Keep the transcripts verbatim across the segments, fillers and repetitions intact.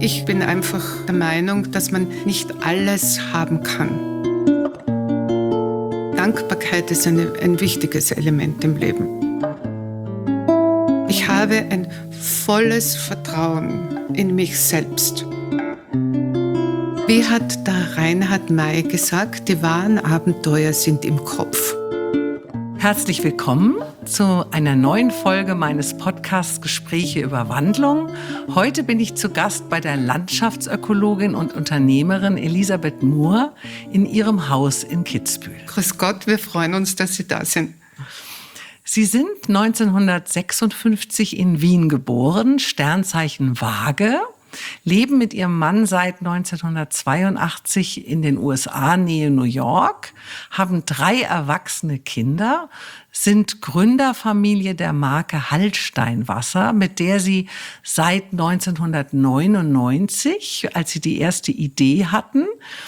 Ich bin einfach der Meinung, dass man nicht alles haben kann. Dankbarkeit ist eine, ein wichtiges Element im Leben. Ich habe ein volles Vertrauen in mich selbst. Wie hat der Reinhard May gesagt, die wahren Abenteuer sind im Kopf. Herzlich willkommen zu einer neuen Folge meines Podcasts Gespräche über Wandlung. Heute bin ich zu Gast bei der Landschaftsökologin und Unternehmerin Elisabeth Mohr in ihrem Haus in Kitzbühel. Grüß Gott, wir freuen uns, dass Sie da sind. Sie sind neunzehnhundertsechsundfünfzig in Wien geboren, Sternzeichen Waage, leben mit ihrem Mann seit neunzehnhundertzweiundachtzig in den U S A, Nähe New York, haben drei erwachsene Kinder, sind Gründerfamilie der Marke Hallstein-Wasser, mit der sie seit neunzehnhundertneunundneunzig, als sie die erste Idee hatten,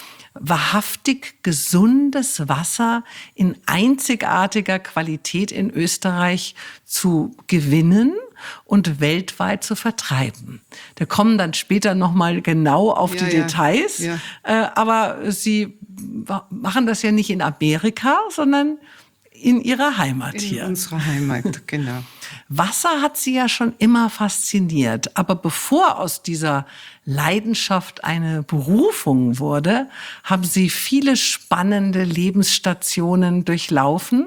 wahrhaftig gesundes Wasser in einzigartiger Qualität in Österreich zu gewinnen und weltweit zu vertreiben. Da kommen dann später noch mal genau auf ja, die ja. Details. Ja. Äh, aber Sie machen das ja nicht in Amerika, sondern in Ihrer Heimat in hier. In unserer Heimat, genau. Wasser hat Sie ja schon immer fasziniert. Aber bevor aus dieser Leidenschaft eine Berufung wurde, haben Sie viele spannende Lebensstationen durchlaufen.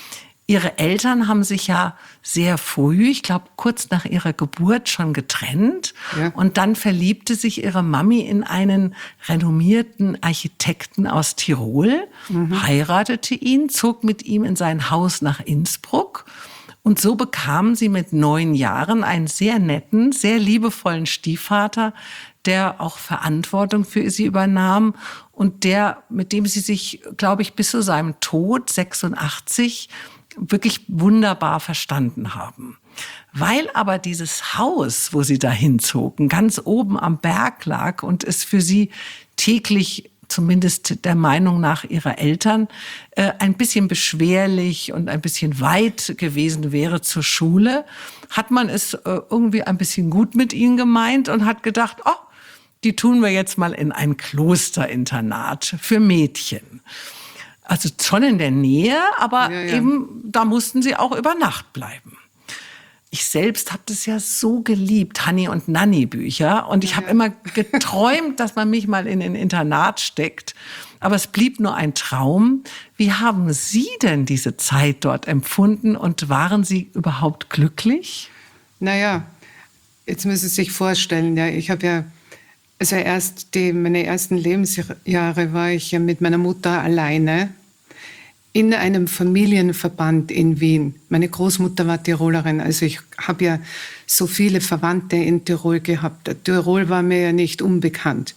Ihre Eltern haben sich ja sehr früh, ich glaube kurz nach ihrer Geburt, schon getrennt. Ja. Und dann verliebte sich ihre Mami in einen renommierten Architekten aus Tirol, mhm. heiratete ihn, zog mit ihm in sein Haus nach Innsbruck. Und so bekamen sie mit neun Jahren einen sehr netten, sehr liebevollen Stiefvater, der auch Verantwortung für sie übernahm und der, mit dem sie sich, glaube ich, bis zu seinem Tod sechsundachtzig wirklich wunderbar verstanden haben. Weil aber dieses Haus, wo sie dahin zogen, ganz oben am Berg lag und es für sie täglich, zumindest der Meinung nach ihrer Eltern, äh, ein bisschen beschwerlich und ein bisschen weit gewesen wäre zur Schule, hat man es äh, irgendwie ein bisschen gut mit ihnen gemeint und hat gedacht, oh, die tun wir jetzt mal in ein Klosterinternat für Mädchen. Also schon in der Nähe, aber ja, ja. eben, da mussten sie auch über Nacht bleiben. Ich selbst habe das ja so geliebt, Hanni und Nanni Bücher. Und ich ja, habe ja. immer geträumt, dass man mich mal in ein Internat steckt. Aber es blieb nur ein Traum. Wie haben Sie denn diese Zeit dort empfunden und waren Sie überhaupt glücklich? Naja, jetzt müssen Sie sich vorstellen, ja, ich habe ja, also erst die, meine ersten Lebensjahre war ich ja mit meiner Mutter alleine in einem Familienverband in Wien. Meine Großmutter war Tirolerin, also ich habe ja so viele Verwandte in Tirol gehabt. Tirol war mir ja nicht unbekannt.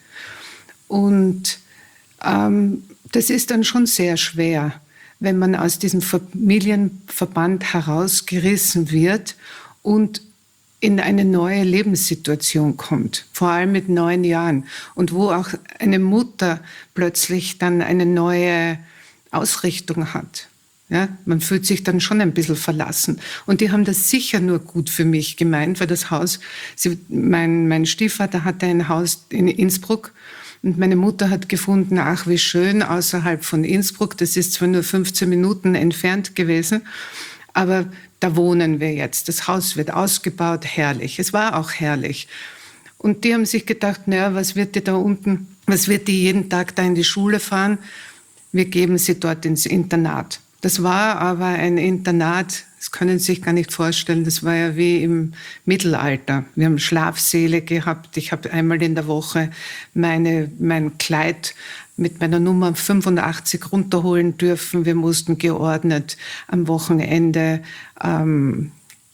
Und ähm, das ist dann schon sehr schwer, wenn man aus diesem Familienverband herausgerissen wird und in eine neue Lebenssituation kommt, vor allem mit neun Jahren. Und wo auch eine Mutter plötzlich dann eine neue Ausrichtung hat. Ja, man fühlt sich dann schon ein bisschen verlassen. Und die haben das sicher nur gut für mich gemeint, weil das Haus, sie, mein, mein Stiefvater hatte ein Haus in Innsbruck und meine Mutter hat gefunden, ach wie schön, außerhalb von Innsbruck, das ist zwar nur fünfzehn Minuten entfernt gewesen, aber da wohnen wir jetzt. Das Haus wird ausgebaut, herrlich. Es war auch herrlich. Und die haben sich gedacht, naja, was wird die da unten, was wird die jeden Tag da in die Schule fahren? Wir geben sie dort ins Internat. Das war aber ein Internat, das können Sie sich gar nicht vorstellen, das war ja wie im Mittelalter. Wir haben Schlafsäle gehabt. Ich habe einmal in der Woche meine, mein Kleid mit meiner Nummer fünfundachtzig runterholen dürfen. Wir mussten geordnet am Wochenende ähm,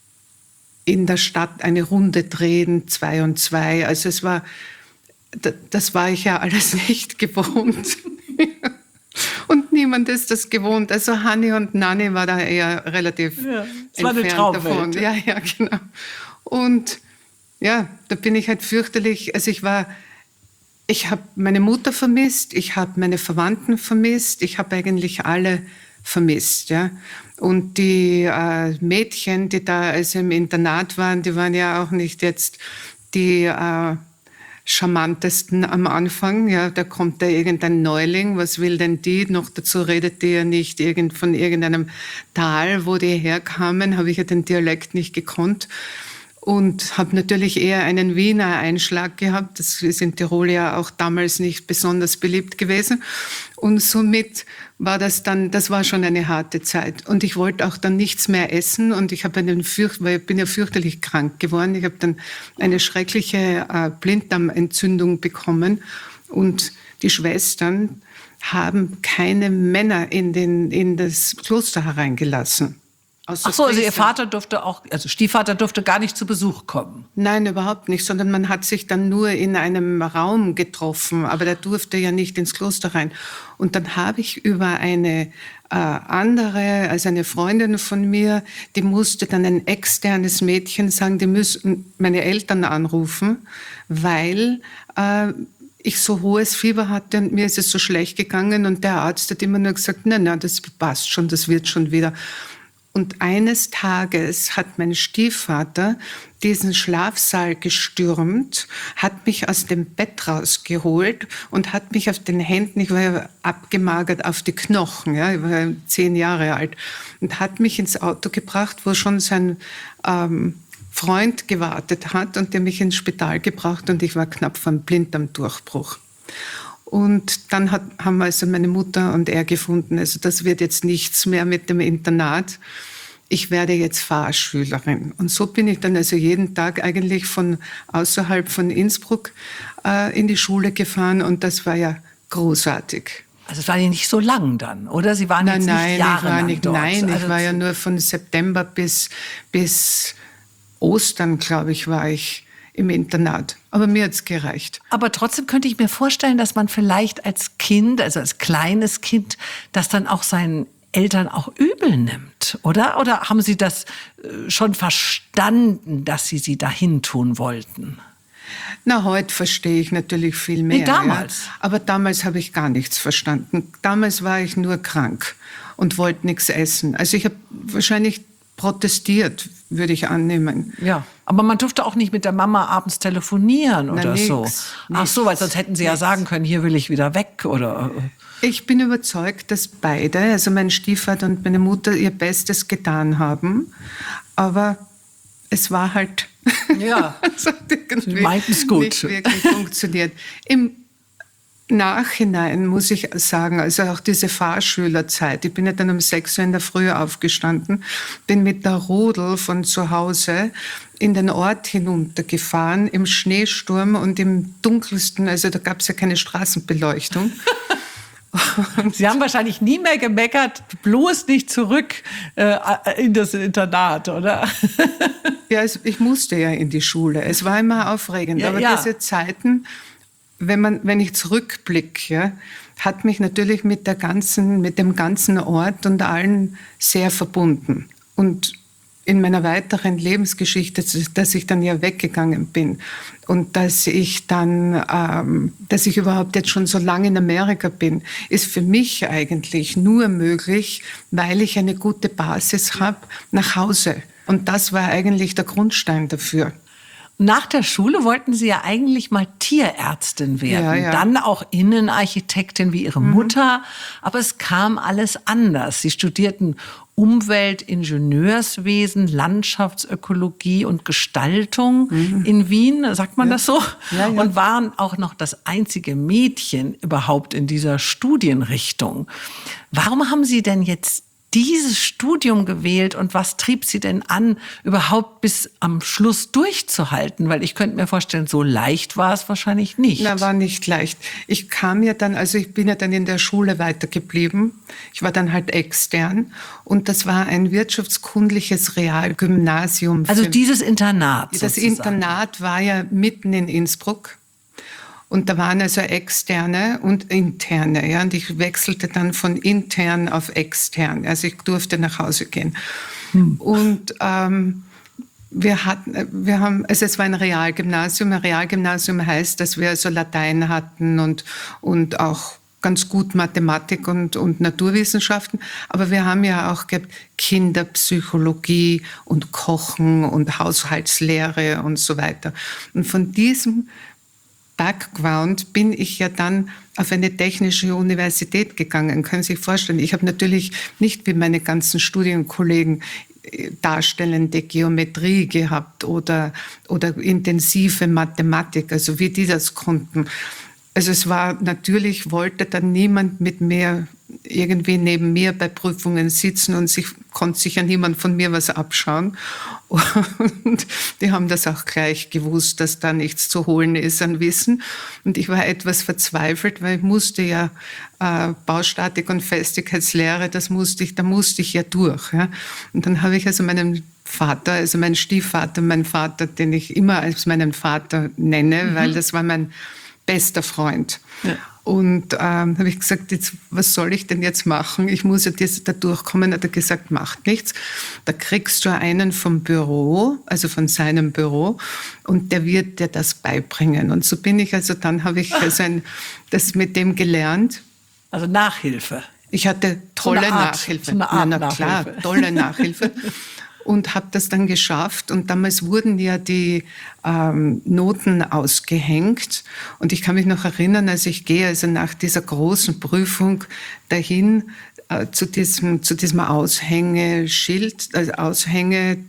in der Stadt eine Runde drehen, zwei und zwei. Also es war, das war ich ja alles nicht gewohnt. Und niemand ist das gewohnt. Also Hanni und Nanni war da eher relativ ja, es war eine entfernt davon. Traumwelt. Ja, ja, genau. Und ja, da bin ich halt fürchterlich. Also ich war, ich habe meine Mutter vermisst, ich habe meine Verwandten vermisst, ich habe eigentlich alle vermisst, ja. Und die äh, Mädchen, die da also im Internat waren, die waren ja auch nicht jetzt die äh, charmantesten am Anfang. Ja, da kommt da irgendein Neuling, was will denn die? Noch dazu redet die ja nicht irgend, von irgendeinem Tal, wo die herkamen, habe ich ja den Dialekt nicht gekonnt. Und habe natürlich eher einen Wiener Einschlag gehabt. Das ist in Tirol ja auch damals nicht besonders beliebt gewesen. Und somit war das dann, das war schon eine harte Zeit. Und ich wollte auch dann nichts mehr essen. Und ich habe einen fürcht, weil ich bin ja fürchterlich krank geworden. Ich habe dann eine schreckliche äh, Blinddarmentzündung bekommen. Und die Schwestern haben keine Männer in, den, in das Kloster hereingelassen. Ach so, also Ihr Vater durfte auch, also Stiefvater durfte gar nicht zu Besuch kommen? Nein, überhaupt nicht, sondern man hat sich dann nur in einem Raum getroffen, aber der durfte ja nicht ins Kloster rein. Und dann habe ich über eine äh, andere, also eine Freundin von mir, die musste dann ein externes Mädchen sagen, die müssen meine Eltern anrufen, weil äh, ich so hohes Fieber hatte und mir ist es so schlecht gegangen und der Arzt hat immer nur gesagt, nein, nein, das passt schon, das wird schon wieder. Und eines Tages hat mein Stiefvater diesen Schlafsaal gestürmt, hat mich aus dem Bett rausgeholt und hat mich auf den Händen, ich war ja abgemagert auf die Knochen, ja, ich war ja zehn Jahre alt, und hat mich ins Auto gebracht, wo schon sein ähm, Freund gewartet hat und der mich ins Spital gebracht und ich war knapp vor einem Blinddarmdurchbruch. Und dann hat, haben also meine Mutter und er gefunden, also das wird jetzt nichts mehr mit dem Internat. Ich werde jetzt Fahrschülerin. Und so bin ich dann also jeden Tag eigentlich von außerhalb von Innsbruck äh, in die Schule gefahren und das war ja großartig. Also es war ja nicht so lang dann, oder? Sie waren jetzt nein, nicht jahrelang ich war nicht, dort. Nein, also ich war ja nur von September bis, bis Ostern, glaube ich, war ich im Internat. Aber mir hat's gereicht. Aber trotzdem könnte ich mir vorstellen, dass man vielleicht als Kind, also als kleines Kind, das dann auch seinen Eltern auch übel nimmt, oder? Oder haben Sie das schon verstanden, dass Sie sie dahin tun wollten? Na, heute verstehe ich natürlich viel mehr. Nee, damals. Ja. Aber damals habe ich gar nichts verstanden. Damals war ich nur krank und wollte nichts essen. Also ich habe wahrscheinlich protestiert, würde ich annehmen. Ja, aber man durfte auch nicht mit der Mama abends telefonieren oder Na, nix, so. Ach nix, so, weil sonst hätten Sie ja nix. sagen können, hier will ich wieder weg oder. Ich bin überzeugt, dass beide, also mein Stiefvater und meine Mutter, ihr Bestes getan haben. Aber es war halt, Ja, es hat irgendwie Sie meinten es gut. nicht wirklich funktioniert. Im Nachhinein muss ich sagen, also auch diese Fahrschülerzeit, ich bin ja dann um sechs Uhr in der Früh aufgestanden, bin mit der Rodel von zu Hause in den Ort hinuntergefahren, im Schneesturm und im Dunkelsten, also da gab es ja keine Straßenbeleuchtung. Sie haben wahrscheinlich nie mehr gemeckert, bloß nicht zurück äh, in das Internat, oder? Ja, es, ich musste ja in die Schule. Es war immer aufregend, Ja, aber ja. diese Zeiten, wenn man, wenn ich zurückblicke, ja, hat mich natürlich mit der ganzen, mit dem ganzen Ort und allen sehr verbunden. Und in meiner weiteren Lebensgeschichte, dass ich dann ja weggegangen bin und dass ich dann, ähm, dass ich überhaupt jetzt schon so lange in Amerika bin, ist für mich eigentlich nur möglich, weil ich eine gute Basis habe nach Hause. Und das war eigentlich der Grundstein dafür. Nach der Schule wollten Sie ja eigentlich mal Tierärztin werden, Ja, ja. dann auch Innenarchitektin wie Ihre Mutter, aber es kam alles anders. Sie studierten Umweltingenieurswesen, Landschaftsökologie und Gestaltung in Wien, sagt man das so? Ja, ja. Und waren auch noch das einzige Mädchen überhaupt in dieser Studienrichtung. Warum haben Sie denn jetzt dieses Studium gewählt und was trieb Sie denn an, überhaupt bis am Schluss durchzuhalten? Weil ich könnte mir vorstellen, so leicht war es wahrscheinlich nicht. Na, war nicht leicht. Ich kam ja dann, also ich bin ja dann in der Schule weitergeblieben. Ich war dann halt extern und das war ein wirtschaftskundliches Realgymnasium. Also für- dieses Internat Das sozusagen. Internat war ja mitten in Innsbruck. Und da waren also externe und interne. Ja, und ich wechselte dann von intern auf extern. Also ich durfte nach Hause gehen. Hm. Und ähm, wir hatten, wir haben, also es war ein Realgymnasium. Ein Realgymnasium heißt, dass wir also Latein hatten und, und auch ganz gut Mathematik und, und Naturwissenschaften. Aber wir haben ja auch gehabt Kinderpsychologie und Kochen und Haushaltslehre und so weiter. Und von diesem Background bin ich ja dann auf eine technische Universität gegangen. Können Sie sich vorstellen, ich habe natürlich nicht wie meine ganzen Studienkollegen darstellende Geometrie gehabt oder, oder intensive Mathematik, also wie die das konnten. Also es war natürlich, wollte dann niemand mit mir irgendwie neben mir bei Prüfungen sitzen und sich, konnte sich ja niemand von mir was abschauen. Und die haben das auch gleich gewusst, dass da nichts zu holen ist an Wissen. Und ich war etwas verzweifelt, weil ich musste ja äh, Baustatik und Festigkeitslehre, das musste ich, da musste ich ja durch. Ja. Und dann habe ich also meinen Vater, also meinen Stiefvater, meinen Vater, den ich immer als meinen Vater nenne, mhm. weil das war mein bester Freund. Ja. Und ähm, habe ich gesagt, jetzt, was soll ich denn jetzt machen? Ich muss ja das, da durchkommen. Hat er gesagt, macht nichts. Da kriegst du einen vom Büro, also von seinem Büro, und der wird dir das beibringen. Und so bin ich, also dann habe ich also ein, das mit dem gelernt. Also Nachhilfe. Ich hatte tolle so Art, Nachhilfe. So eine Art na, na klar, Nachhilfe. tolle Nachhilfe. Und habe das dann geschafft. Und damals wurden ja die ähm, Noten ausgehängt. Und ich kann mich noch erinnern, als ich gehe, also nach dieser großen Prüfung dahin äh, zu diesem, zu diesem Aushängeschild, also Aushängeliste.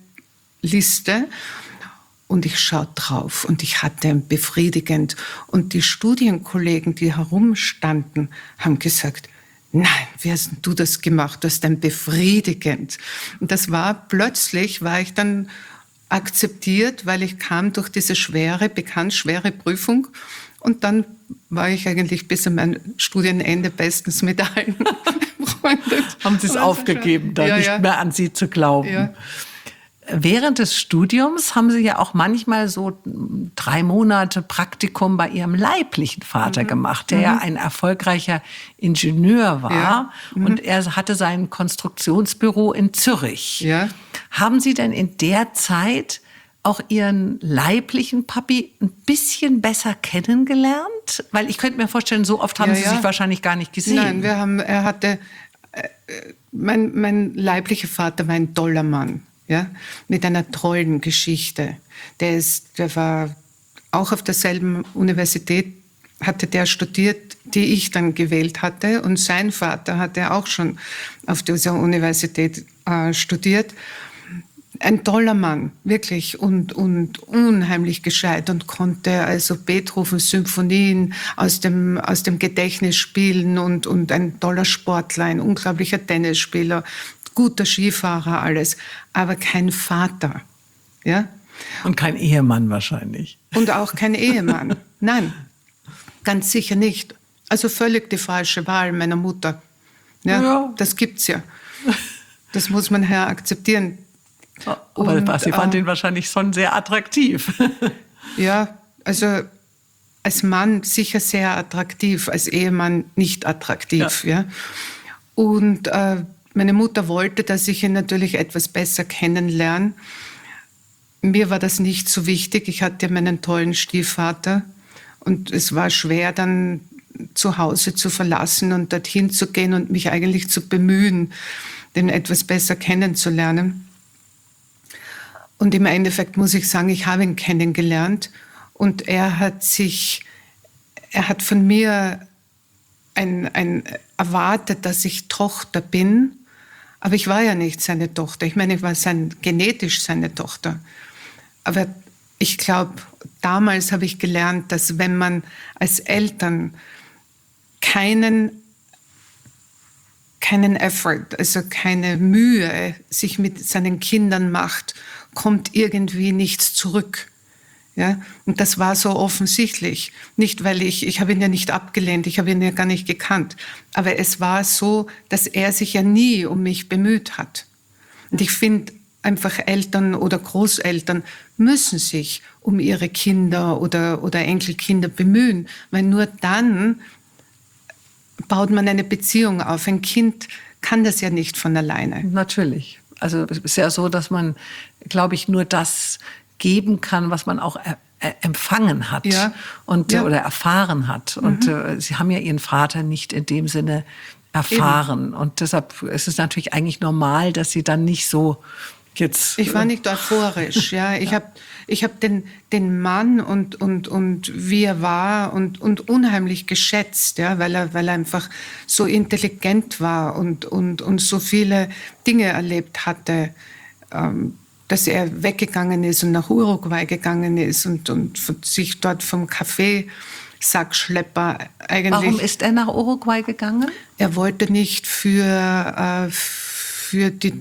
Und ich schaue drauf und ich hatte ein befriedigend. Und die Studienkollegen, die herumstanden, haben gesagt, nein, wie hast du das gemacht? Du hast ein befriedigend. Und das war plötzlich, war ich dann akzeptiert, weil ich kam durch diese schwere, bekannt schwere Prüfung. Und dann war ich eigentlich bis an mein Studienende bestens mit allen befreundet. Haben Sie es aufgegeben, dann ja, nicht ja. mehr an Sie zu glauben? Ja. Während des Studiums haben Sie ja auch manchmal so drei Monate Praktikum bei Ihrem leiblichen Vater mhm. gemacht, der mhm. ja ein erfolgreicher Ingenieur war. Ja. Mhm. Und er hatte sein Konstruktionsbüro in Zürich. Ja. Haben Sie denn in der Zeit auch Ihren leiblichen Papi ein bisschen besser kennengelernt? Weil ich könnte mir vorstellen, so oft haben ja, Sie ja. sich wahrscheinlich gar nicht gesehen. Nein, wir haben, er hatte, äh, mein, mein leiblicher Vater war ein toller Mann. Ja, mit einer tollen Geschichte. Der, ist, der war auch auf derselben Universität, hatte der studiert, die ich dann gewählt hatte. Und sein Vater hatte auch schon auf dieser Universität äh, studiert. Ein toller Mann, wirklich, und, und unheimlich gescheit und konnte also Beethoven-Symphonien aus dem, aus dem Gedächtnis spielen und, und ein toller Sportler, ein unglaublicher Tennisspieler, guter Skifahrer, alles, aber kein Vater. Ja? Und kein Ehemann wahrscheinlich. Und auch kein Ehemann. Nein, ganz sicher nicht. Also völlig die falsche Wahl meiner Mutter. Ja, ja. Das gibt's ja. Das muss man ja akzeptieren. Aber und, Sie fand äh, ihn wahrscheinlich schon sehr attraktiv. Ja, also als Mann sicher sehr attraktiv, als Ehemann nicht attraktiv. Ja. Ja? Und äh, meine Mutter wollte, dass ich ihn natürlich etwas besser kennenlerne. Mir war das nicht so wichtig. Ich hatte meinen tollen Stiefvater und es war schwer, dann zu Hause zu verlassen und dorthin zu gehen und mich eigentlich zu bemühen, den etwas besser kennenzulernen. Und im Endeffekt muss ich sagen, ich habe ihn kennengelernt und er hat sich, er hat von mir ein, ein erwartet, dass ich Tochter bin. Aber ich war ja nicht seine Tochter. Ich meine, ich war sein, genetisch seine Tochter. Aber ich glaube, damals habe ich gelernt, dass wenn man als Eltern keinen, keinen Effort, also keine Mühe sich mit seinen Kindern macht, kommt irgendwie nichts zurück. Ja, und das war so offensichtlich. Nicht, weil ich, ich habe ihn ja nicht abgelehnt, ich habe ihn ja gar nicht gekannt. Aber es war so, dass er sich ja nie um mich bemüht hat. Und ich finde, einfach Eltern oder Großeltern müssen sich um ihre Kinder oder, oder Enkelkinder bemühen. Weil nur dann baut man eine Beziehung auf. Ein Kind kann das ja nicht von alleine. Natürlich. Also es ist ja so, dass man, glaube ich, nur das geben kann, was man auch er, er, empfangen hat ja. und ja. oder erfahren hat. Mhm. Und äh, Sie haben ja Ihren Vater nicht in dem Sinne erfahren. Eben. Und deshalb ist es natürlich eigentlich normal, dass Sie dann nicht so jetzt... Ich war nicht euphorisch. Ja. Ich habe ich hab den, den Mann und, und, und wie er war und, und unheimlich geschätzt, ja, weil, er, weil er einfach so intelligent war und, und, und so viele Dinge erlebt hatte, ähm, dass er weggegangen ist und nach Uruguay gegangen ist und, und sich dort vom Kaffeesackschlepper eigentlich... Warum ist er nach Uruguay gegangen? Er wollte nicht für, äh, für, die,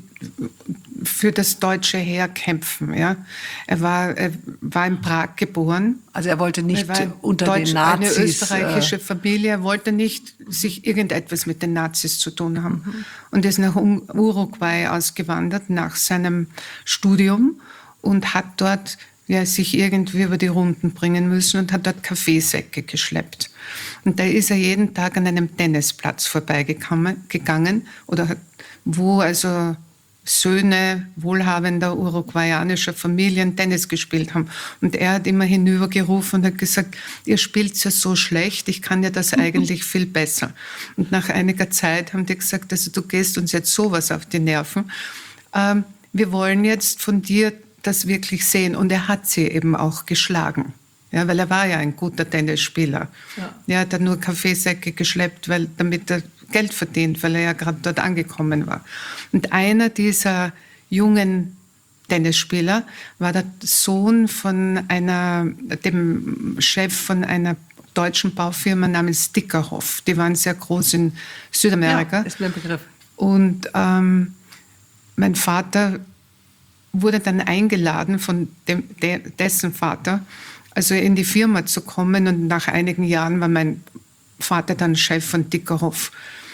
für das deutsche Heer kämpfen. Ja? Er, war, er war in Prag geboren. Also er wollte nicht er unter Deutsch, den Nazis... Eine österreichische Familie, er wollte nicht sich irgendetwas mit den Nazis zu tun haben. Mhm. Und ist nach Uruguay ausgewandert nach seinem Studium und hat dort ja, sich irgendwie über die Runden bringen müssen und hat dort Kaffeesäcke geschleppt. Und da ist er jeden Tag an einem Tennisplatz vorbeigegangen, oder wo also Söhne wohlhabender uruguayanischer Familien Tennis gespielt haben. Und er hat immer hinübergerufen und hat gesagt, ihr spielt ja so schlecht, ich kann ja das eigentlich viel besser. Und nach einiger Zeit haben die gesagt, also du gehst uns jetzt sowas auf die Nerven. Ähm, wir wollen jetzt von dir das wirklich sehen. Und er hat sie eben auch geschlagen. Ja, weil er war ja ein guter Tennisspieler. Ja. Er hat dann nur Kaffeesäcke geschleppt, weil, damit er Geld verdient, weil er ja gerade dort angekommen war. Und einer dieser jungen Tennisspieler war der Sohn von einer, dem Chef von einer deutschen Baufirma namens Dickerhoff. Die waren sehr groß in Südamerika. Ja, ist mir ein Begriff. Und ähm, mein Vater wurde dann eingeladen von dem, de, dessen Vater, also in die Firma zu kommen. Und nach einigen Jahren war mein Vater dann Chef von Dickerhoff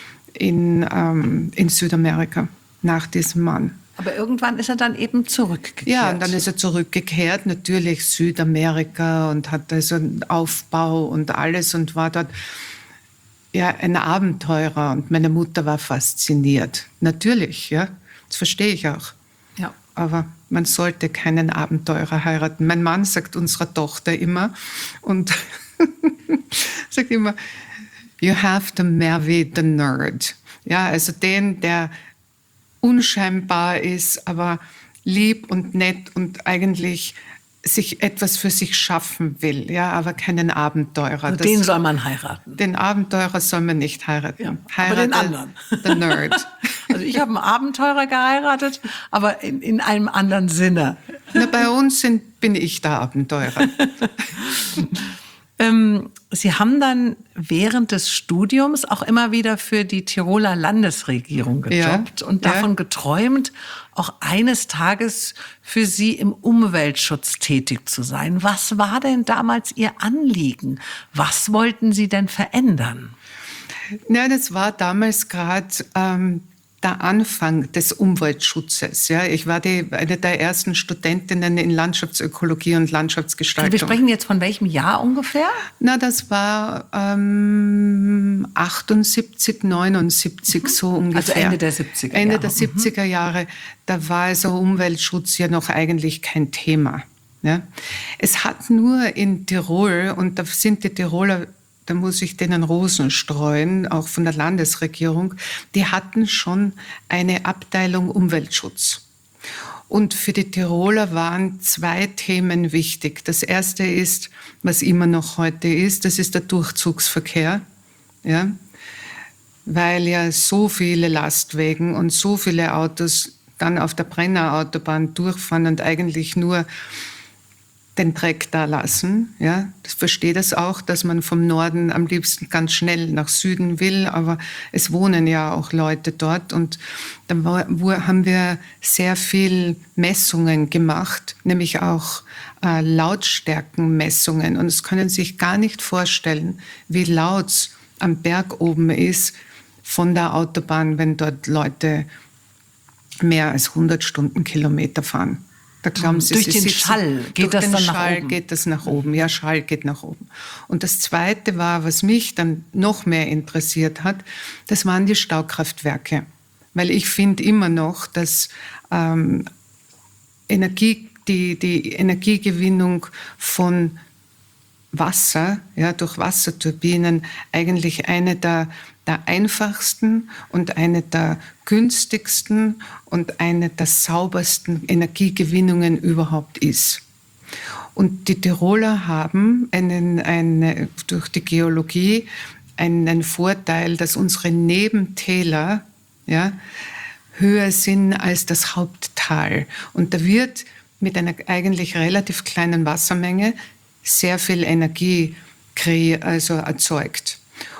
in, ähm, in Südamerika, nach diesem Mann. Aber irgendwann ist er dann eben zurückgekehrt. Ja, und dann ist er zurückgekehrt, natürlich Südamerika, und hat also einen Aufbau und alles und war dort ja ein Abenteurer. Und meine Mutter war fasziniert. Natürlich, ja, das verstehe ich auch. Ja. Aber man sollte keinen Abenteurer heiraten. Mein Mann sagt unserer Tochter immer und sagt immer, you have to marry the nerd. Ja, also den, der unscheinbar ist, aber lieb und nett und eigentlich sich etwas für sich schaffen will, ja, aber keinen Abenteurer. Also den soll man heiraten. Den Abenteurer soll man nicht heiraten. Ja, Heirate aber den anderen. The Nerd. Also ich habe einen Abenteurer geheiratet, aber in, in einem anderen Sinne. Na, bei uns sind, bin ich der Abenteurer. ähm, Sie haben dann während des Studiums auch immer wieder für die Tiroler Landesregierung gejobbt, ja, und davon ja. geträumt, auch eines Tages für Sie im Umweltschutz tätig zu sein. Was war denn damals Ihr Anliegen? Was wollten Sie denn verändern? Ja, das war damals gerade ähm, der Anfang des Umweltschutzes. Ja, ich war die, eine der ersten Studentinnen in Landschaftsökologie und Landschaftsgestaltung. Also wir sprechen jetzt von welchem Jahr ungefähr? Na, das war ähm, achtundsiebzig, neunundsiebzig, mhm. so ungefähr. Also Ende der siebziger Jahre. Ende der siebziger Jahre. Da war also Umweltschutz ja noch eigentlich kein Thema. Ja. Es hat nur in Tirol, und da sind die Tiroler, da muss ich denen Rosen streuen, auch von der Landesregierung, die hatten schon eine Abteilung Umweltschutz. Und für die Tiroler waren zwei Themen wichtig. Das erste ist, was immer noch heute ist, das ist der Durchzugsverkehr. Ja? Weil ja so viele Lastwagen und so viele Autos dann auf der Brennerautobahn durchfahren und eigentlich nur den Dreck da lassen. Ja, ich verstehe das auch, dass man vom Norden am liebsten ganz schnell nach Süden will, aber es wohnen ja auch Leute dort. Und dann war, haben wir sehr viel Messungen gemacht, nämlich auch äh, Lautstärkenmessungen. Und es können sich gar nicht vorstellen, wie laut es am Berg oben ist von der Autobahn, wenn dort Leute mehr als hundert Stundenkilometer fahren. Da glauben Sie, durch Sie den sitzen, Schall geht durch das den dann Schall nach oben? geht das nach oben. Ja, Schall geht nach oben. Und das Zweite war, was mich dann noch mehr interessiert hat, das waren die Staukraftwerke. Weil ich finde immer noch, dass ähm, Energie, die, die Energiegewinnung von Wasser, ja, durch Wasserturbinen eigentlich eine der der einfachsten und eine der günstigsten und eine der saubersten Energiegewinnungen überhaupt ist. Und die Tiroler haben einen, eine, durch die Geologie einen Vorteil, dass unsere Nebentäler ja, höher sind als das Haupttal. Und da wird mit einer eigentlich relativ kleinen Wassermenge sehr viel Energie kre- also erzeugt.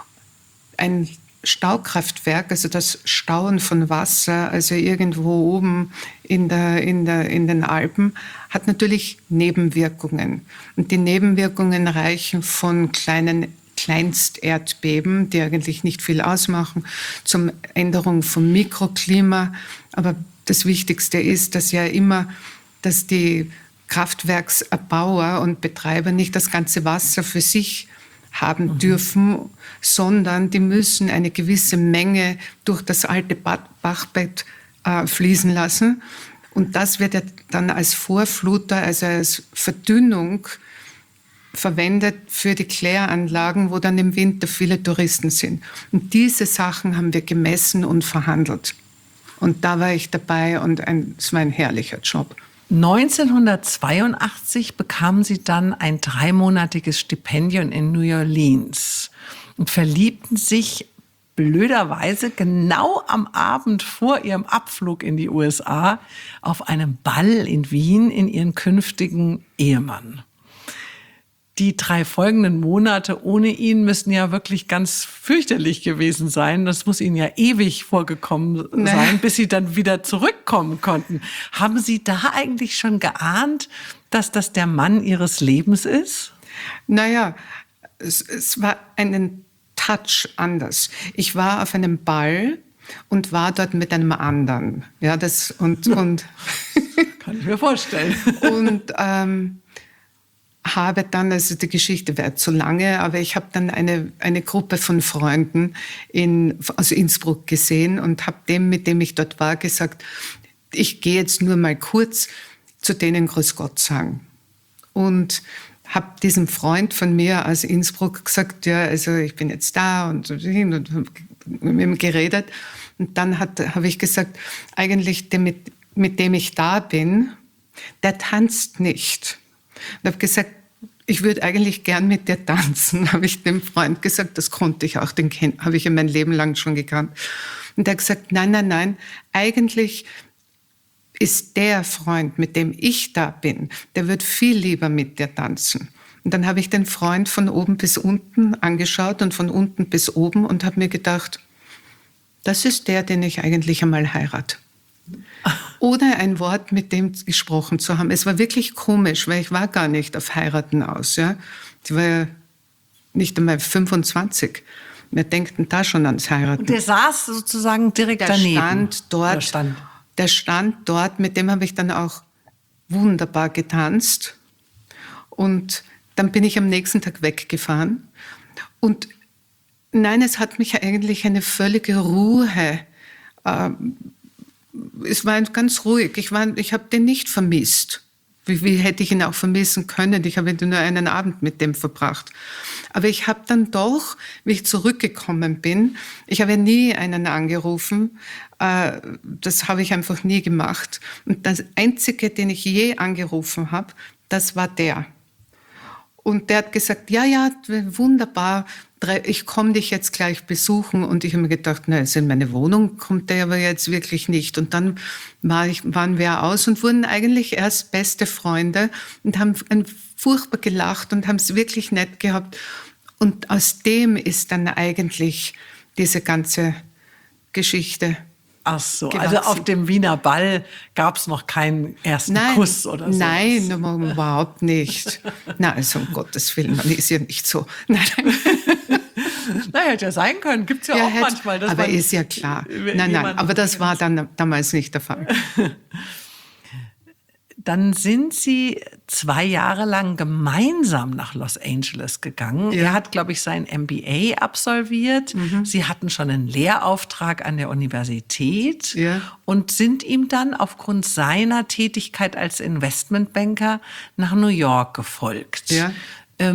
Ein Staukraftwerk, also das Stauen von Wasser, also irgendwo oben in, der, in, der, in den Alpen, hat natürlich Nebenwirkungen. Und die Nebenwirkungen reichen von kleinen Kleinsterdbeben, die eigentlich nicht viel ausmachen, zum Änderung vom Mikroklima. Aber das Wichtigste ist, dass ja immer, dass die Kraftwerkserbauer und Betreiber nicht das ganze Wasser für sich haben mhm. dürfen, sondern die müssen eine gewisse Menge durch das alte Bachbett äh, fließen lassen. Und das wird ja dann als Vorfluter, also als Verdünnung verwendet für die Kläranlagen, wo dann im Winter viele Touristen sind. Und diese Sachen haben wir gemessen und verhandelt. Und da war ich dabei und ein, es war ein herrlicher Job. neunzehnhundertzweiundachtzig bekamen Sie dann ein dreimonatiges Stipendium in New Orleans und verliebten sich blöderweise genau am Abend vor Ihrem Abflug in die U S A auf einem Ball in Wien in Ihren künftigen Ehemann. Die drei folgenden Monate ohne ihn müssen ja wirklich ganz fürchterlich gewesen sein. Das muss Ihnen ja ewig vorgekommen sein, nee. bis Sie dann wieder zurückkommen konnten. Haben Sie da eigentlich schon geahnt, dass das der Mann Ihres Lebens ist? Naja, es, es war einen Touch anders. Ich war auf einem Ball und war dort mit einem anderen. Ja, das und und kann ich mir vorstellen. Und ähm, habe dann, also die Geschichte wäre zu lange, aber ich habe dann eine, eine Gruppe von Freunden in, aus Innsbruck gesehen und habe dem, mit dem ich dort war, gesagt, ich gehe jetzt nur mal kurz zu denen Grüß Gott sagen. Und habe diesem Freund von mir aus Innsbruck gesagt, ja, also ich bin jetzt da und, und mit ihm geredet. Und dann habe ich gesagt, eigentlich der, mit, mit dem ich da bin, der tanzt nicht. Und habe gesagt, ich würde eigentlich gern mit dir tanzen, habe ich dem Freund gesagt. Das konnte ich auch, den habe ich in mein Leben lang schon gekannt. Und er hat gesagt, nein, nein, nein, eigentlich ist der Freund, mit dem ich da bin, der wird viel lieber mit dir tanzen. Und dann habe ich den Freund von oben bis unten angeschaut und von unten bis oben und habe mir gedacht, das ist der, den ich eigentlich einmal heirate. Ohne ein Wort mit dem gesprochen zu haben. Es war wirklich komisch, weil ich war gar nicht auf Heiraten aus. Ja? Ich war ja nicht einmal fünfundzwanzig. Wir denken da schon ans Heiraten. Und der saß sozusagen direkt der daneben? Stand dort, der stand. Der stand dort, mit dem habe ich dann auch wunderbar getanzt. Und dann bin ich am nächsten Tag weggefahren. Und nein, es hat mich eigentlich eine völlige Ruhe äh, Es war ganz ruhig. Ich, war, ich habe den nicht vermisst. Wie, wie hätte ich ihn auch vermissen können? Ich habe nur einen Abend mit dem verbracht. Aber ich habe dann doch, wie ich zurückgekommen bin, ich habe nie einen angerufen. Äh, das habe ich einfach nie gemacht. Und das Einzige, den ich je angerufen habe, das war der. Und der hat gesagt, ja, ja, wunderbar, ich komme dich jetzt gleich besuchen. Und ich habe mir gedacht, na, also in meine Wohnung kommt der aber jetzt wirklich nicht. Und dann war ich, waren wir aus und wurden eigentlich erst beste Freunde und haben furchtbar gelacht und haben es wirklich nett gehabt. Und aus dem ist dann eigentlich diese ganze Geschichte. Ach so, gewachsen. Also auf dem Wiener Ball gab es noch keinen ersten nein, Kuss oder so? Nein, überhaupt nicht. Nein, also um Gottes Willen, man ist ja nicht so. Nein, nein. Na, hätte ja sein können, gibt es ja, ja, auch hätte, manchmal. Dass aber man ist ja klar. Nein, nein, aber das war dann damals nicht der Fall. Dann sind Sie zwei Jahre lang gemeinsam nach Los Angeles gegangen. Ja. Er hat, glaube ich, sein M B A absolviert. Mhm. Sie hatten schon einen Lehrauftrag an der Universität ja. und sind ihm dann aufgrund seiner Tätigkeit als Investmentbanker nach New York gefolgt. Ja. Ähm,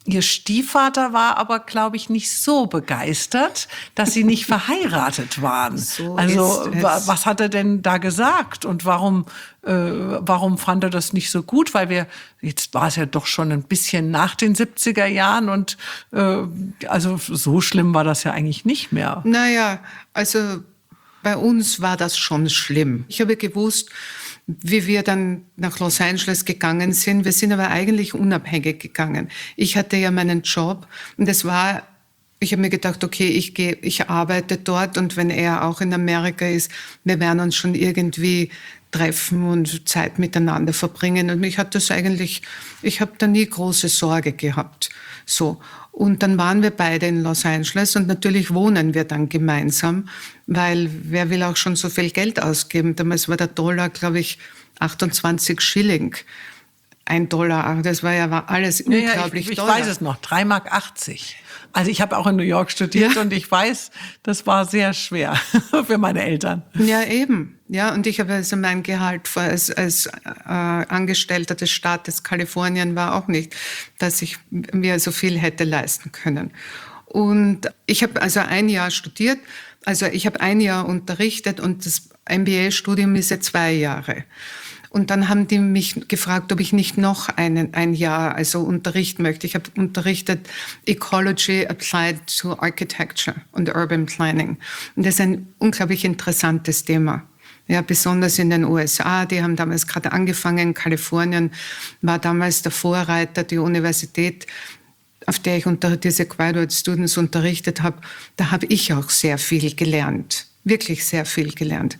Ihr Stiefvater war aber, glaube ich, nicht so begeistert, dass Sie nicht verheiratet waren. So also ist es. wa- was hat er denn da gesagt und warum, äh, warum fand er das nicht so gut? Weil wir, jetzt war es ja doch schon ein bisschen nach den siebziger Jahren und äh, also so schlimm war das ja eigentlich nicht mehr. Naja, also bei uns war das schon schlimm. Ich habe gewusst, wie wir dann nach Los Angeles gegangen sind. Wir sind aber eigentlich unabhängig gegangen. Ich hatte ja meinen Job und es war, ich habe mir gedacht, okay, ich gehe, ich arbeite dort und wenn er auch in Amerika ist, wir werden uns schon irgendwie treffen und Zeit miteinander verbringen. Und mich hat das eigentlich, ich habe da nie große Sorge gehabt. So. Und dann waren wir beide in Los Angeles und natürlich wohnen wir dann gemeinsam, weil wer will auch schon so viel Geld ausgeben? Damals war der Dollar, glaube ich, achtundzwanzig Schilling. Ein Dollar, das war ja war alles Ja, ja, unglaublich ich, ich teuer. weiß es noch, drei Mark achtzig. Also ich habe auch in New York studiert Ja. und ich weiß, das war sehr schwer für meine Eltern. Ja, eben. Ja, und ich habe also mein Gehalt vor- als, als äh, Angestellter des Staates Kalifornien war auch nicht, dass ich mir so viel hätte leisten können. Und ich habe also ein Jahr studiert, also ich habe ein Jahr unterrichtet und das M B A-Studium ist ja zwei Jahre. Und dann haben die mich gefragt, ob ich nicht noch einen, ein Jahr also unterrichten möchte. Ich habe unterrichtet Ecology Applied to Architecture und Urban Planning. Und das ist ein unglaublich interessantes Thema. Ja, besonders in den U S A, die haben damals gerade angefangen. Kalifornien war damals der Vorreiter, die Universität, auf der ich unter diese Graduate Students unterrichtet habe. Da habe ich auch sehr viel gelernt, wirklich sehr viel gelernt.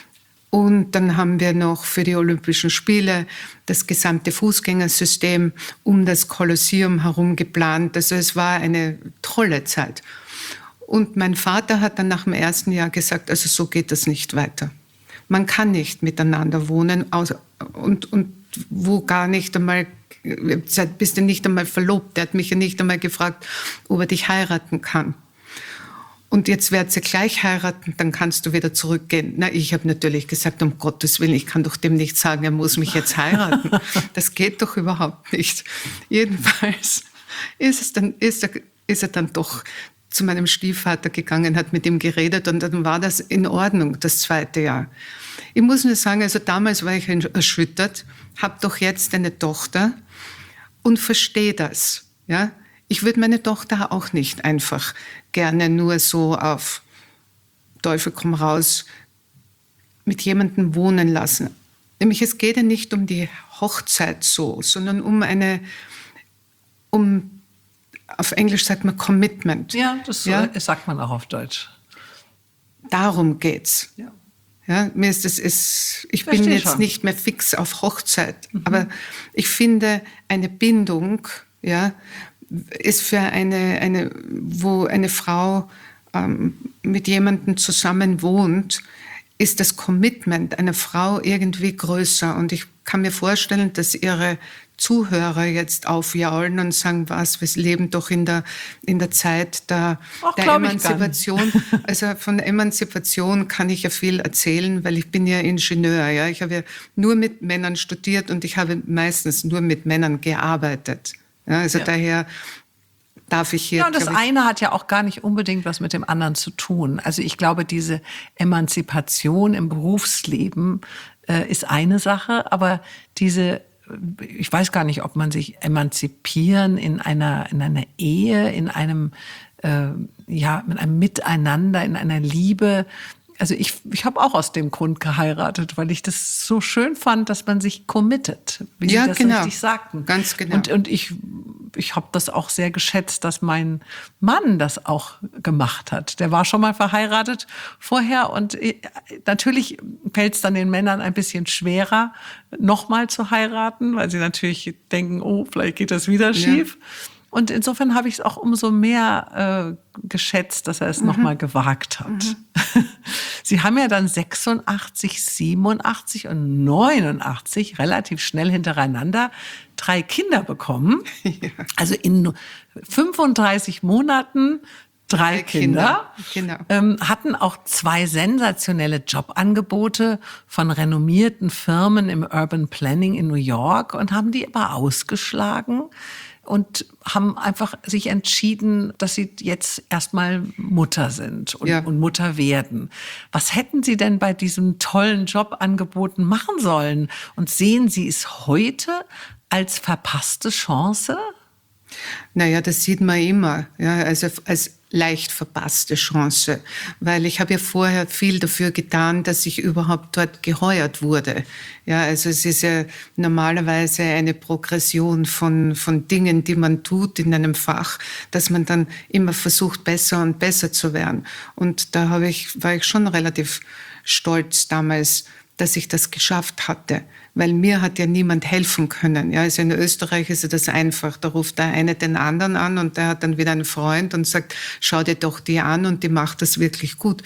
Und dann haben wir noch für die Olympischen Spiele das gesamte Fußgängersystem um das Kolosseum herum geplant. Also es war eine tolle Zeit. Und mein Vater hat dann nach dem ersten Jahr gesagt, also so geht das nicht weiter. Man kann nicht miteinander wohnen und, und wo gar nicht einmal, bist du nicht einmal verlobt. Der hat mich ja nicht einmal gefragt, ob er dich heiraten kann. Und jetzt werdet ihr gleich heiraten, dann kannst du wieder zurückgehen. Na, ich habe natürlich gesagt, um Gottes Willen, ich kann doch dem nicht sagen, er muss mich jetzt heiraten. Das geht doch überhaupt nicht. Jedenfalls ist, es dann, ist, er, ist er dann doch zu meinem Stiefvater gegangen, hat mit ihm geredet und dann war das in Ordnung, das zweite Jahr. Ich muss nur sagen, also damals war ich erschüttert, habe doch jetzt eine Tochter und verstehe das, ja. Ich würde meine Tochter auch nicht einfach gerne nur so auf Teufel komm raus mit jemandem wohnen lassen. Nämlich es geht ja nicht um die Hochzeit so, sondern um eine, um, auf Englisch sagt man Commitment. Ja, das ja? sagt man auch auf Deutsch. Darum geht's. Ja. Ja, mir ist das ist, ich Versteh bin jetzt schon. nicht mehr fix auf Hochzeit, mhm. aber ich finde eine Bindung, ja, ist für eine, eine, wo eine Frau ähm, mit jemandem zusammen wohnt, ist das Commitment einer Frau irgendwie größer. Und ich kann mir vorstellen, dass ihre Zuhörer jetzt aufjaulen und sagen, was, wir leben doch in der, in der Zeit der, Ach, der glaub ich gar Emanzipation. Also von Emanzipation kann ich ja viel erzählen, weil ich bin ja Ingenieur. Ja? Ich habe ja nur mit Männern studiert und ich habe meistens nur mit Männern gearbeitet. Ja, also Ja. daher darf ich hier... Ja, und das glaub ich, eine hat ja auch gar nicht unbedingt was mit dem anderen zu tun. Also ich glaube, diese Emanzipation im Berufsleben äh, ist eine Sache, aber diese, ich weiß gar nicht, ob man sich emanzipieren in einer, in einer Ehe, in einem, äh, ja, in einem Miteinander, in einer Liebe. Also ich, ich habe auch aus dem Grund geheiratet, weil ich das so schön fand, dass man sich committet, wie Ja, Sie das genau. richtig sagten. Ganz genau. Und, und ich, ich habe das auch sehr geschätzt, dass mein Mann das auch gemacht hat. Der war schon mal verheiratet vorher und natürlich fällt es dann den Männern ein bisschen schwerer, nochmal zu heiraten, weil sie natürlich denken, oh, vielleicht geht das wieder schief. Ja. Und insofern habe ich es auch umso mehr äh, geschätzt, dass er es mhm. nochmal gewagt hat. Mhm. Sie haben ja dann sechsundachtzig, siebenundachtzig und neunundachtzig relativ schnell hintereinander drei Kinder bekommen. Ja. Also in fünfunddreißig Monaten drei, drei Kinder. Kinder. Genau. Ähm, hatten auch zwei sensationelle Jobangebote von renommierten Firmen im Urban Planning in New York und haben die aber ausgeschlagen, und haben einfach sich entschieden, dass Sie jetzt erstmal Mutter sind und, Ja. und Mutter werden. Was hätten Sie denn bei diesem tollen Jobangeboten machen sollen? Und sehen Sie es heute als verpasste Chance? Naja, das sieht man immer, ja, also als leicht verpasste Chance, weil ich habe ja vorher viel dafür getan, dass ich überhaupt dort geheuert wurde. Ja, also es ist ja normalerweise eine Progression von, von Dingen, die man tut in einem Fach, dass man dann immer versucht, besser und besser zu werden. Und da habe ich, war ich schon relativ stolz damals, dass ich das geschafft hatte, weil mir hat ja niemand helfen können. Ja, also in Österreich ist ja das einfach, da ruft der eine den anderen an und der hat dann wieder einen Freund und sagt, schau dir doch die an und die macht das wirklich gut.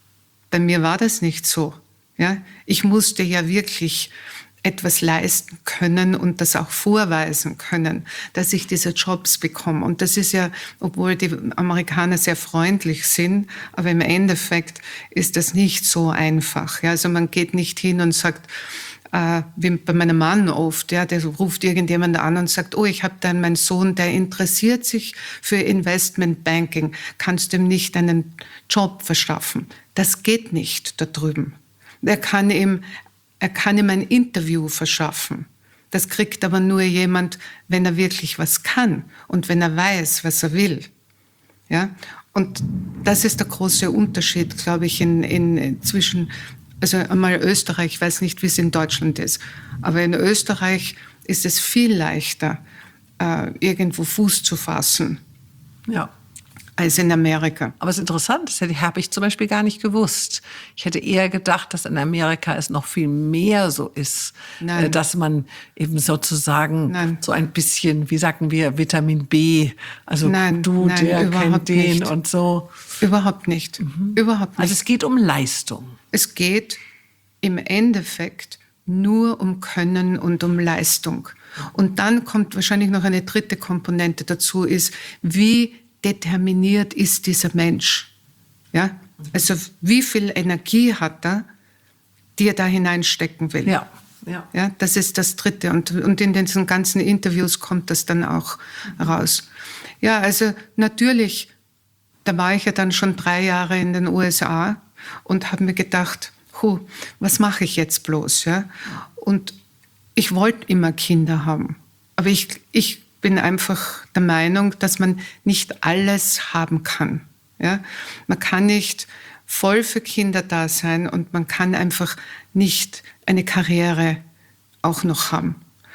Bei mir war das nicht so. Ja, ich musste ja wirklich etwas leisten können und das auch vorweisen können, dass ich diese Jobs bekomme. Und das ist ja, obwohl die Amerikaner sehr freundlich sind, aber im Endeffekt ist das nicht so einfach. Ja, also man geht nicht hin und sagt, äh, wie bei meinem Mann oft, ja, der ruft irgendjemand an und sagt, oh, ich habe dann meinen Sohn, der interessiert sich für Investmentbanking, kannst du ihm nicht einen Job verschaffen? Das geht nicht da drüben. Er kann ihm Er kann ihm ein Interview verschaffen. Das kriegt aber nur jemand, wenn er wirklich was kann und wenn er weiß, was er will. Ja? Und das ist der große Unterschied, glaube ich, in, in, zwischen, also einmal Österreich, ich weiß nicht, wie es in Deutschland ist, aber in Österreich ist es viel leichter, äh, irgendwo Fuß zu fassen. Ja. Als in Amerika. Aber es ist interessant, das habe ich zum Beispiel gar nicht gewusst. Ich hätte eher gedacht, dass in Amerika es noch viel mehr so ist, Nein. dass man eben sozusagen Nein. so ein bisschen, wie sagen wir, Vitamin B, also Nein, du, nein, der kennt überhaupt den nicht. und so. Überhaupt nicht. Mhm. Überhaupt nicht. Also es geht um Leistung. Es geht im Endeffekt nur um Können und um Leistung. Und dann kommt wahrscheinlich noch eine dritte Komponente dazu, ist, wie determiniert ist dieser Mensch. Ja? Also wie viel Energie hat er, die er da hineinstecken will. Ja, ja. Ja, das ist das Dritte. Und, und in diesen ganzen Interviews kommt das dann auch raus. Ja, also natürlich, da war ich ja dann schon drei Jahre in den U S A und habe mir gedacht, huh, was mache ich jetzt bloß? Ja? Und ich wollte immer Kinder haben. Aber ich, ich bin einfach der Meinung, dass man nicht alles haben kann. Ja? Man kann nicht voll für Kinder da sein und man kann einfach nicht eine Karriere auch noch haben.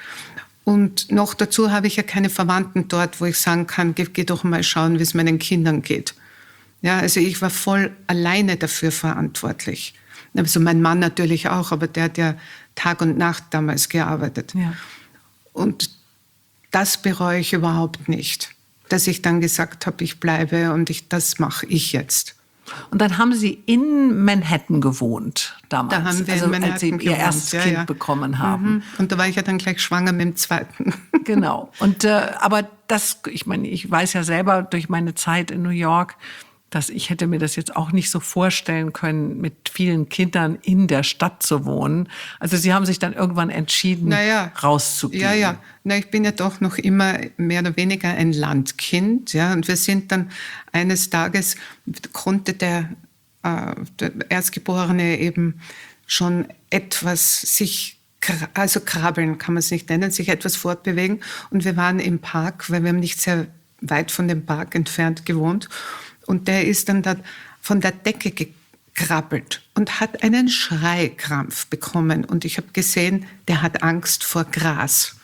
Und noch dazu habe ich ja keine Verwandten dort, wo ich sagen kann, geh, geh doch mal schauen, wie es meinen Kindern geht. Ja, also ich war voll alleine dafür verantwortlich. Also mein Mann natürlich auch, aber der hat ja Tag und Nacht damals gearbeitet. Ja. Und das bereue ich überhaupt nicht, dass ich dann gesagt habe, ich bleibe und ich, das mache ich jetzt. Und dann haben Sie in Manhattan gewohnt damals, Da haben wir also in Manhattan als Sie Ihr gewohnt, erstes ja, Kind ja. bekommen haben. Mhm. Und da war ich ja dann gleich schwanger mit dem zweiten. Genau. Und äh, aber das, ich meine, ich weiß ja selber durch meine Zeit in New York, dass ich hätte mir das jetzt auch nicht so vorstellen können, mit vielen Kindern in der Stadt zu wohnen. Also Sie haben sich dann irgendwann entschieden, naja, rauszugehen. Ja, ja. Na, ich bin ja doch noch immer mehr oder weniger ein Landkind. Ja. Und wir sind dann eines Tages, konnte der, äh, der Erstgeborene eben schon etwas sich, also krabbeln kann man es nicht nennen, sich etwas fortbewegen. Und wir waren im Park, weil wir haben nicht sehr weit von dem Park entfernt gewohnt. Und der ist dann da von der Decke gekrabbelt und hat einen Schreikrampf bekommen. Und ich habe gesehen, der hat Angst vor Gras.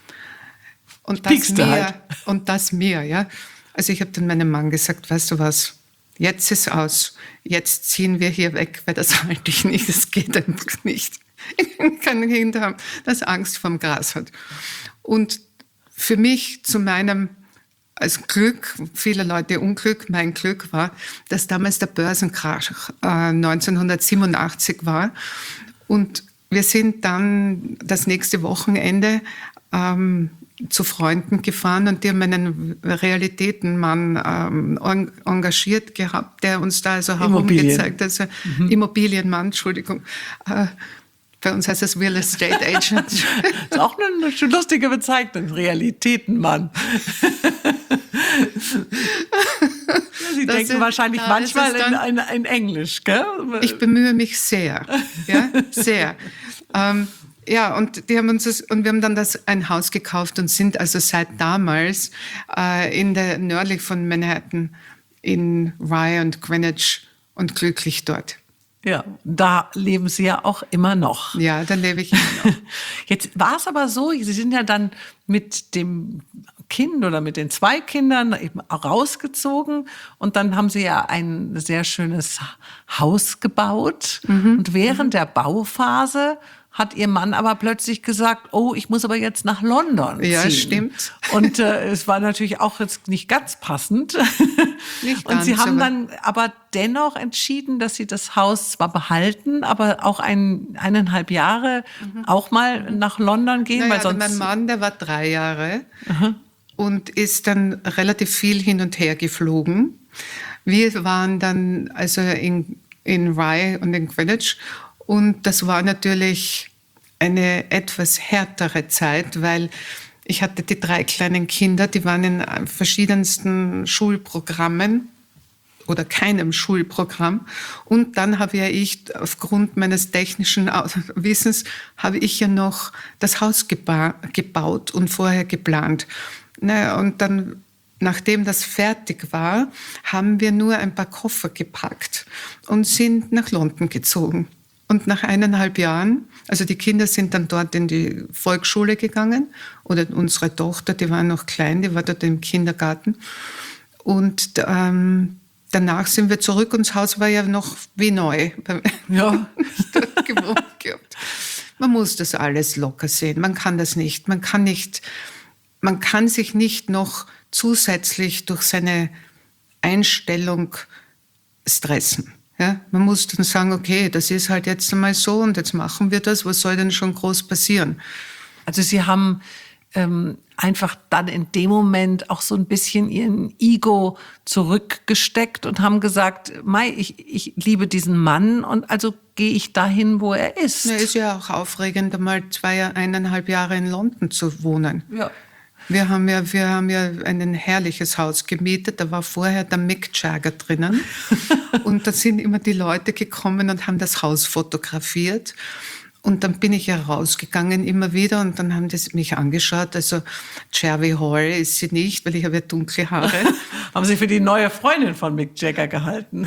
Und das Piekste mir, halt. und das mir, ja. Also ich habe dann meinem Mann gesagt, weißt du was, jetzt ist aus, jetzt ziehen wir hier weg, weil das halte ich nicht, das geht einfach nicht. Ich kann ein Kind haben, das Angst vorm Gras hat. Und für mich zu meinem als Glück, viele Leute Unglück, mein Glück war, dass damals der Börsenkrach äh, neunzehnhundertsiebenundachtzig war. Und wir sind dann das nächste Wochenende ähm, zu Freunden gefahren und die haben einen Realitätenmann ähm, engagiert gehabt, der uns da also herumgezeigt hat, also mhm. Immobilienmann, Entschuldigung, äh, Bei uns heißt es Real Estate Agent. Das ist auch eine, eine lustige Bezeichnung, Realitätenmann. Sie Das denken ist- wahrscheinlich da manchmal ist es dann- in, in, in Englisch, gell? Ich bemühe mich sehr, ja, sehr. Ähm, ja, und die haben uns das, und wir haben dann das ein Haus gekauft und sind also seit damals äh, in der nördlich von Manhattan in Rye und Greenwich und glücklich dort. Ja, da leben Sie ja auch immer noch. Ja, da lebe ich immer noch. Jetzt war es aber so, Sie sind ja dann mit dem Kind oder mit den zwei Kindern eben rausgezogen und dann haben Sie ja ein sehr schönes Haus gebaut. Mhm. Und während der Bauphase hat Ihr Mann aber plötzlich gesagt, oh, ich muss aber jetzt nach London ziehen. Ja, stimmt. Und äh, es war natürlich auch jetzt nicht ganz passend. Nicht Und Sie ganz, haben aber- dann aber dennoch entschieden, dass Sie das Haus zwar behalten, aber auch ein, eineinhalb Jahre auch mal nach London gehen, Naja, weil sonst... mein Mann, der war drei Jahre und ist dann relativ viel hin und her geflogen. Wir waren dann also in, in Rye und in Greenwich und das war natürlich eine etwas härtere Zeit, weil ich hatte die drei kleinen Kinder, die waren in verschiedensten Schulprogrammen oder keinem Schulprogramm. Und dann habe ja ich, aufgrund meines technischen Wissens, habe ich ja noch das Haus geba- gebaut und vorher geplant. Naja, und dann, nachdem das fertig war, haben wir nur ein paar Koffer gepackt und sind nach London gezogen. Und nach eineinhalb Jahren, also die Kinder sind dann dort in die Volksschule gegangen oder unsere Tochter, die war noch klein, die war dort im Kindergarten. Und ähm, danach sind wir zurück und das Haus war ja noch wie neu. Ja. dort gewohnt gehabt. Man muss das alles locker sehen. Man kann das nicht. Man kann nicht, man kann sich nicht noch zusätzlich durch seine Einstellung stressen. Ja? Man muss dann sagen, okay, das ist halt jetzt einmal so und jetzt machen wir das. Was soll denn schon groß passieren? Also Sie haben ähm, einfach dann in dem Moment auch so ein bisschen Ihren Ego zurückgesteckt und haben gesagt, Mai, ich, ich liebe diesen Mann und also gehe ich dahin, wo er ist. Es ist ja auch aufregend, einmal zwei, eineinhalb Jahre in London zu wohnen. Ja. Wir haben ja, wir haben ja ein herrliches Haus gemietet. Da war vorher der Mick Jagger drinnen. Und da sind immer die Leute gekommen und haben das Haus fotografiert. Und dann bin ich ja rausgegangen immer wieder und dann haben die mich angeschaut. Also Jerry Hall ist sie nicht, weil ich habe ja dunkle Haare. Haben Sie für die neue Freundin von Mick Jagger gehalten?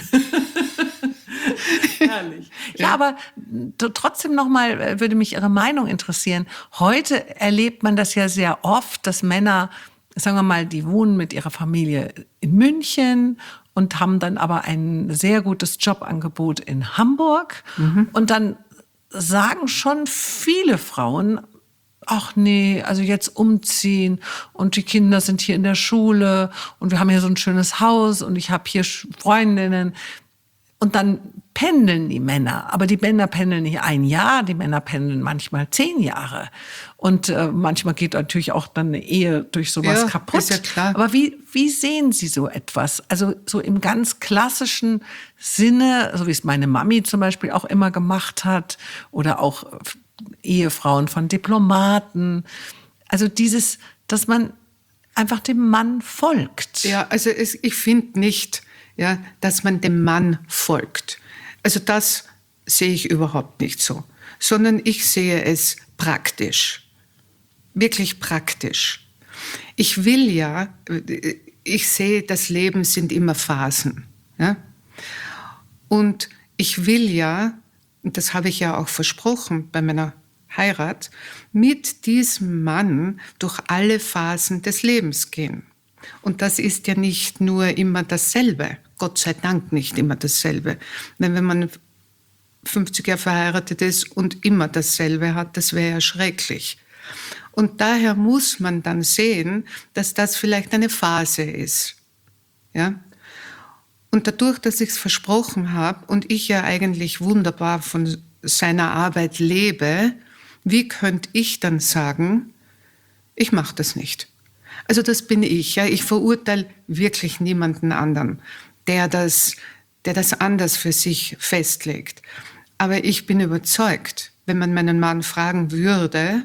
Herrlich. Ja, aber t- trotzdem nochmal äh, würde mich Ihre Meinung interessieren. Heute erlebt man das ja sehr oft, dass Männer, sagen wir mal, die wohnen mit ihrer Familie in München und haben dann aber ein sehr gutes Jobangebot in Hamburg. Und dann sagen schon viele Frauen, ach nee, also jetzt umziehen und die Kinder sind hier in der Schule und wir haben hier so ein schönes Haus und ich habe hier Freundinnen. Und dann pendeln die Männer. Aber die Männer pendeln nicht ein Jahr, die Männer pendeln manchmal zehn Jahre. Und äh, manchmal geht natürlich auch dann eine Ehe durch sowas Ja, kaputt. ist ja klar. Aber wie, wie sehen Sie so etwas? Also so im ganz klassischen Sinne, so wie es meine Mami zum Beispiel auch immer gemacht hat, oder auch Ehefrauen von Diplomaten. Also dieses, dass man einfach dem Mann folgt. Ja, also es, ich finde nicht, ja, dass man dem Mann folgt. Also das sehe ich überhaupt nicht so, sondern ich sehe es praktisch, wirklich praktisch. Ich will ja, ich sehe, das Leben sind immer Phasen. Ja? Und ich will ja, und das habe ich ja auch versprochen bei meiner Heirat, mit diesem Mann durch alle Phasen des Lebens gehen. Und das ist ja nicht nur immer dasselbe, Gott sei Dank nicht immer dasselbe. Denn wenn man fünfzig Jahre verheiratet ist und immer dasselbe hat, das wäre ja schrecklich. Und daher muss man dann sehen, dass das vielleicht eine Phase ist. Ja? Und dadurch, dass ich es versprochen habe und ich ja eigentlich wunderbar von seiner Arbeit lebe, wie könnte ich dann sagen, ich mache das nicht? Also das bin ich. Ja. Ich verurteile wirklich niemanden anderen, der das, der das anders für sich festlegt. Aber ich bin überzeugt, wenn man meinen Mann fragen würde,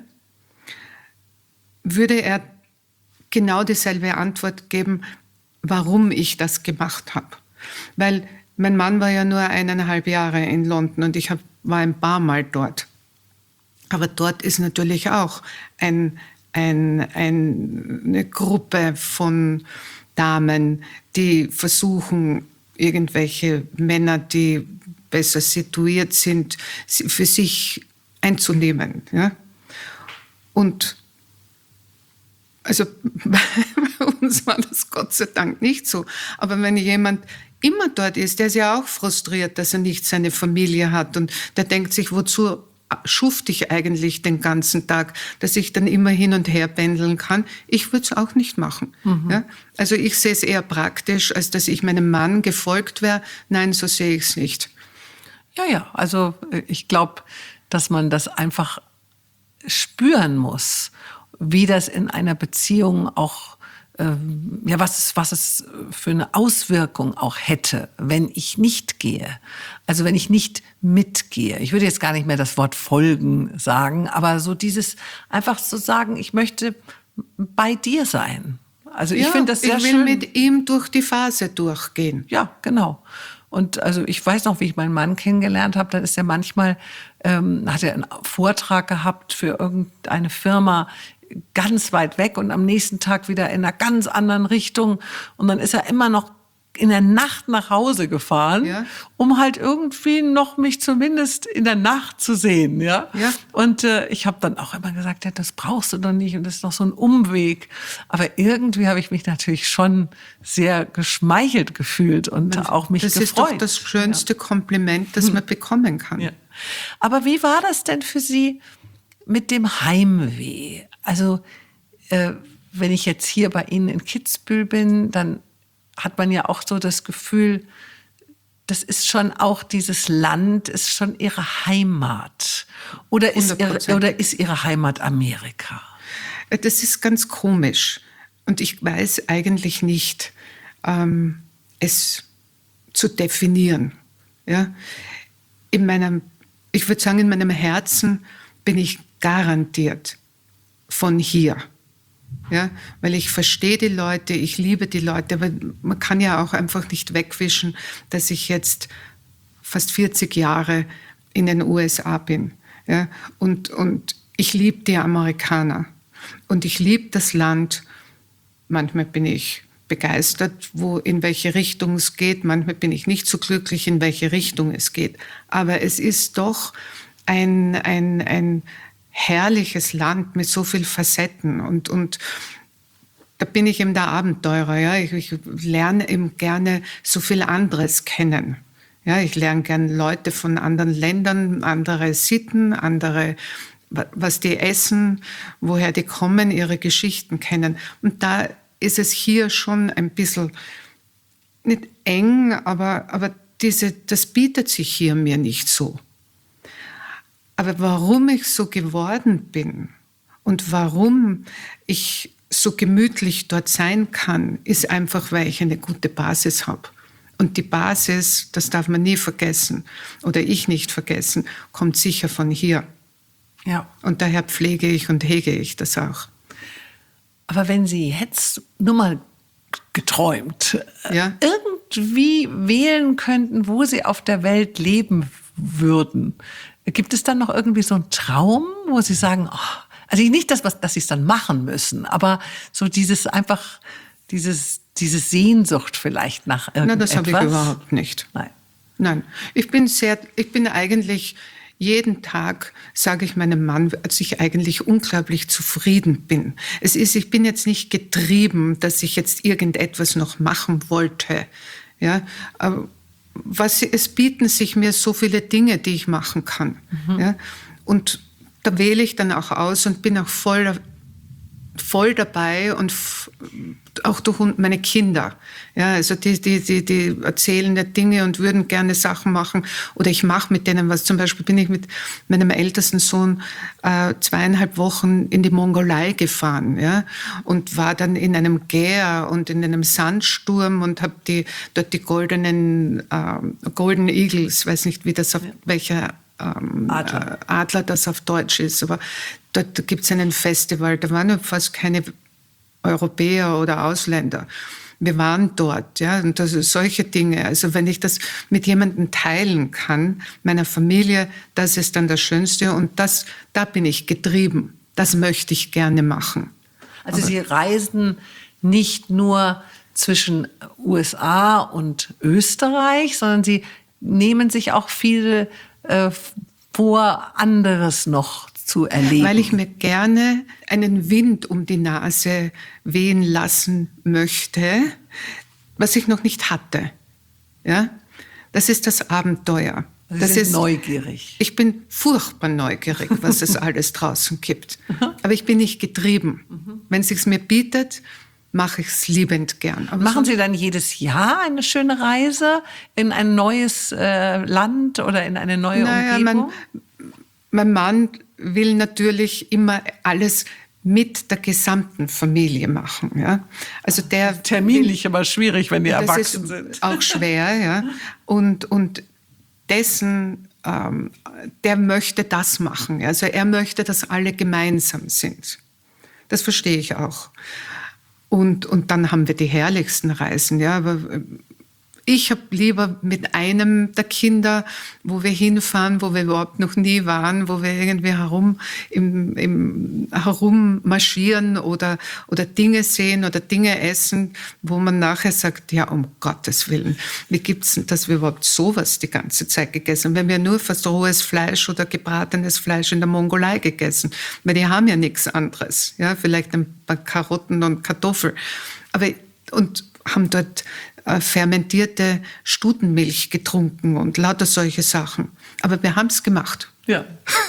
würde er genau dieselbe Antwort geben, warum ich das gemacht habe. Weil mein Mann war ja nur eineinhalb Jahre in London und ich hab, war ein paar Mal dort. Aber dort ist natürlich auch ein, ein, ein, eine Gruppe von Damen, die versuchen, irgendwelche Männer, die besser situiert sind, für sich einzunehmen. Ja? Und also bei uns war das Gott sei Dank nicht so. Aber wenn jemand immer dort ist, der ist ja auch frustriert, dass er nicht seine Familie hat und der denkt sich, wozu schufte ich eigentlich den ganzen Tag, dass ich dann immer hin und her pendeln kann. Ich würde es auch nicht machen. Mhm. Ja? Also ich sehe es eher praktisch, als dass ich meinem Mann gefolgt wäre. Nein, so sehe ich es nicht. Ja, ja, also ich glaube, dass man das einfach spüren muss, wie das in einer Beziehung auch, ähm, ja, was es, was es für eine Auswirkung auch hätte, wenn ich nicht gehe. Also wenn ich nicht mitgehe. Ich würde jetzt gar nicht mehr das Wort folgen sagen, aber so dieses einfach so sagen, ich möchte bei dir sein. Also ich ja, finde das sehr ich will schön. mit ihm durch die Phase durchgehen. Ja, genau. Und also ich weiß noch, wie ich meinen Mann kennengelernt habe, dann ist er manchmal, ähm, hat er einen Vortrag gehabt für irgendeine Firma ganz weit weg und am nächsten Tag wieder in einer ganz anderen Richtung. Und dann ist er immer noch in der Nacht nach Hause gefahren, ja, um halt irgendwie noch mich zumindest in der Nacht zu sehen. Ja? Ja. Und äh, ich habe dann auch immer gesagt, ja, das brauchst du doch nicht und das ist noch so ein Umweg. Aber irgendwie habe ich mich natürlich schon sehr geschmeichelt gefühlt und das, auch mich das gefreut. Das ist doch das schönste, ja, Kompliment, das hm. man bekommen kann. Ja. Aber wie war das denn für Sie mit dem Heimweh? Also äh, wenn ich jetzt hier bei Ihnen in Kitzbühel bin, dann hat man ja auch so das Gefühl, das ist schon auch dieses Land, ist schon Ihre Heimat. Oder ist ihre, oder ist Ihre Heimat Amerika? Das ist ganz komisch. Und ich weiß eigentlich nicht, ähm, es zu definieren. Ja? In meinem, ich würde sagen, in meinem Herzen bin ich garantiert von hier. Ja, weil ich verstehe die Leute, ich liebe die Leute, aber man kann ja auch einfach nicht wegwischen, dass ich jetzt fast vierzig Jahre in den U S A bin. Ja, und, und ich liebe die Amerikaner und ich liebe das Land. Manchmal bin ich begeistert, wo, in welche Richtung es geht, manchmal bin ich nicht so glücklich, in welche Richtung es geht. Aber es ist doch ein, ein, ein herrliches Land mit so vielen Facetten und, und da bin ich eben der Abenteurer. Ja? Ich, ich lerne eben gerne so viel anderes kennen. Ja? Ich lerne gerne Leute von anderen Ländern, andere Sitten, andere, was die essen, woher die kommen, ihre Geschichten kennen. Und da ist es hier schon ein bisschen, nicht eng, aber, aber diese, das bietet sich hier mir nicht so. Aber warum ich so geworden bin und warum ich so gemütlich dort sein kann, ist einfach, weil ich eine gute Basis habe. Und die Basis, das darf man nie vergessen oder ich nicht vergessen, kommt sicher von hier. Ja. Und daher pflege ich und hege ich das auch. Aber wenn Sie jetzt nur mal geträumt, ja? irgendwie wählen könnten, wo Sie auf der Welt leben würden, gibt es dann noch irgendwie so einen Traum, wo Sie sagen, oh, also nicht das, was, dass Sie es dann machen müssen, aber so dieses einfach, dieses, diese Sehnsucht vielleicht nach irgendetwas? Nein, das habe ich überhaupt nicht. Nein. Nein, ich bin sehr, ich bin eigentlich jeden Tag, sage ich meinem Mann, dass ich eigentlich unglaublich zufrieden bin. Es ist, ich bin jetzt nicht getrieben, dass ich jetzt irgendetwas noch machen wollte, ja, aber was, es bieten sich mir so viele Dinge, die ich machen kann. Mhm. Ja? Und da wähle ich dann auch aus und bin auch voll, voll dabei und f- auch durch meine Kinder. Ja, also die, die, die, die erzählen ja Dinge und würden gerne Sachen machen oder ich mache mit denen was. Zum Beispiel bin ich mit meinem ältesten Sohn äh, zweieinhalb Wochen in die Mongolei gefahren, ja, und war dann in einem Gär und in einem Sandsturm und habe die, dort die goldenen äh, Golden Eagles, weiß nicht, wie das auf ja. welcher ähm, Adler. Äh, Adler, das auf Deutsch ist. Aber dort gibt es einen Festival, da waren fast keine Europäer oder Ausländer. Wir waren dort, ja, und das sind solche Dinge. Also wenn ich das mit jemandem teilen kann, meiner Familie, das ist dann das Schönste und das, da bin ich getrieben. Das möchte ich gerne machen. Also Aber Sie reisen nicht nur zwischen U S A und Österreich, sondern Sie nehmen sich auch viel äh, vor, anderes noch zu erleben. Weil ich mir gerne einen Wind um die Nase wehen lassen möchte, was ich noch nicht hatte. Ja? Das ist das Abenteuer. Sie das sind ist neugierig. Ich bin furchtbar neugierig, was es alles draußen gibt. Aber ich bin nicht getrieben. Wenn es sich mir bietet, mache ich es liebend gern. Aber Machen so, Sie dann jedes Jahr eine schöne Reise in ein neues äh, Land oder in eine neue naja, Umgebung? Mein, mein Mann will natürlich immer alles mit der gesamten Familie machen. Ja? Also der Terminlich aber schwierig, wenn die das erwachsen ist sind. auch schwer. Ja? Und, und dessen, ähm, der möchte das machen. Also er möchte, dass alle gemeinsam sind. Das verstehe ich auch. Und, und dann haben wir die herrlichsten Reisen. Ja? Aber ich habe lieber mit einem der Kinder, wo wir hinfahren, wo wir überhaupt noch nie waren, wo wir irgendwie herum, im, im, herum marschieren oder, oder Dinge sehen oder Dinge essen, wo man nachher sagt, ja, um Gottes Willen, wie gibt's denn, dass wir überhaupt sowas die ganze Zeit gegessen haben? Wir haben ja nur fast rohes Fleisch oder gebratenes Fleisch in der Mongolei gegessen, weil die haben ja nichts anderes. Ja, vielleicht ein paar Karotten und Kartoffeln. Aber, und haben dort fermentierte Stutenmilch getrunken und lauter solche Sachen. Aber wir haben es gemacht. Ja.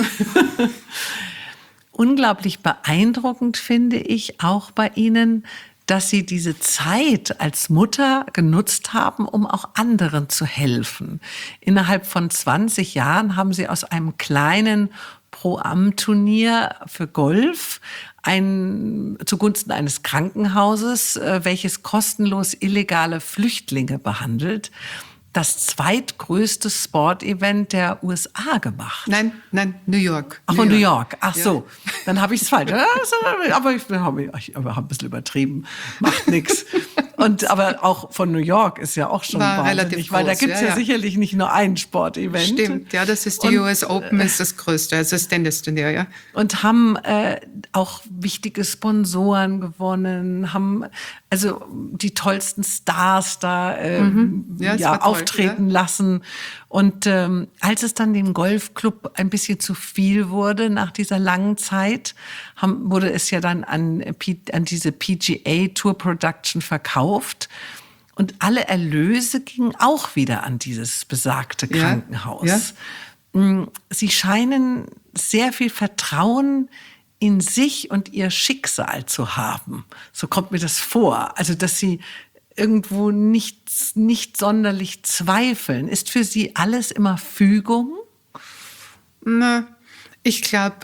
Unglaublich beeindruckend finde ich auch bei Ihnen, dass Sie diese Zeit als Mutter genutzt haben, um auch anderen zu helfen. Innerhalb von zwanzig Jahren haben Sie aus einem kleinen Pro-Am-Turnier für Golf ein, zugunsten eines Krankenhauses, äh, welches kostenlos illegale Flüchtlinge behandelt, das zweitgrößte Sportevent der U S A gemacht. Nein, nein, New York. Ach, von New York. Ach Ja. so, dann habe ich es falsch. Aber ich habe ich hab ein bisschen übertrieben. Macht nichts. Und aber auch von New York ist ja auch schon War wahnsinnig, relativ weil da groß, gibt es ja, ja, ja. sicherlich nicht nur ein Sportevent. Stimmt, ja, das ist die Und, U S Open, ist das größte, also das Tennisturnier, ja. Und haben äh, auch wichtige Sponsoren gewonnen, haben also die tollsten Stars da äh, Mhm. Ja, ja, es war toll, auftreten ja. lassen. Und ähm, als es dann dem Golfclub ein bisschen zu viel wurde nach dieser langen Zeit, haben, wurde es ja dann an, P- an diese P G A Tour Production verkauft. Und alle Erlöse gingen auch wieder an dieses besagte Ja, Krankenhaus. Mm, Sie scheinen sehr viel Vertrauen in sich und ihr Schicksal zu haben. So kommt mir das vor. Also, dass Sie irgendwo nicht, nicht sonderlich zweifeln. Ist für Sie alles immer Fügung? Na, ich glaube,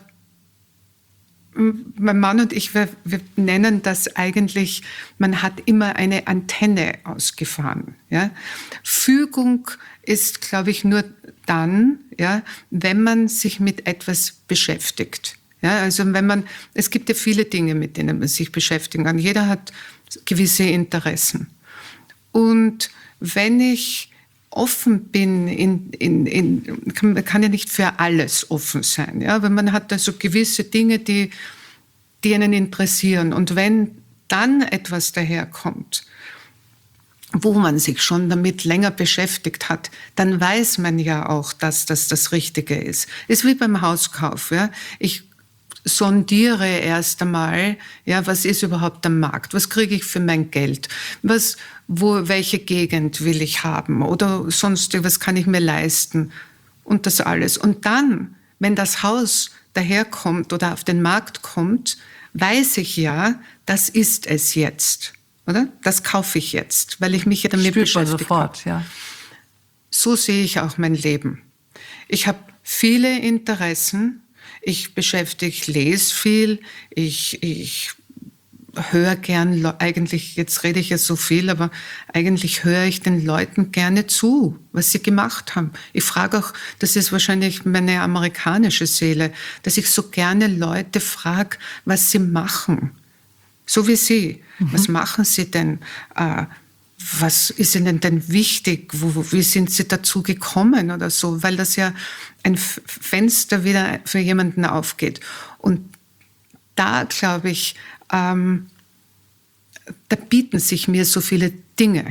mein Mann und ich, wir, wir nennen das eigentlich, man hat immer eine Antenne ausgefahren. Ja? Fügung ist, glaube ich, nur dann, ja, wenn man sich mit etwas beschäftigt. Ja, also wenn man, es gibt ja viele Dinge, mit denen man sich beschäftigen kann. Jeder hat gewisse Interessen. Und wenn ich offen bin, in, in, in, man kann ja nicht für alles offen sein, ja, aber man hat also gewisse Dinge, die, die einen interessieren. Und wenn dann etwas daherkommt, wo man sich schon damit länger beschäftigt hat, dann weiß man ja auch, dass das das Richtige ist. Ist wie beim Hauskauf. Ja. Ich sondiere erst einmal, ja, was ist überhaupt am Markt? Was kriege ich für mein Geld? Was, wo, welche Gegend will ich haben? Oder sonst, was kann ich mir leisten? Und das alles. Und dann, wenn das Haus daherkommt oder auf den Markt kommt, weiß ich ja, das ist es jetzt. Oder? Das kaufe ich jetzt, weil ich mich ja damit Spürt man beschäftigt sofort, habe. ja. So sehe ich auch mein Leben. Ich habe viele Interessen. Ich beschäftige, ich lese viel, ich, ich höre gern, eigentlich, jetzt rede ich ja so viel, aber eigentlich höre ich den Leuten gerne zu, was sie gemacht haben. Ich frage auch, das ist wahrscheinlich meine amerikanische Seele, dass ich so gerne Leute frage, was sie machen. So wie Sie. Mhm. Was machen Sie denn? Äh, was ist Ihnen denn wichtig? Wo, wie sind Sie dazu gekommen oder so? Weil das ja ein F- Fenster wieder für jemanden aufgeht. Und da, glaube ich, ähm, da bieten sich mir so viele Dinge.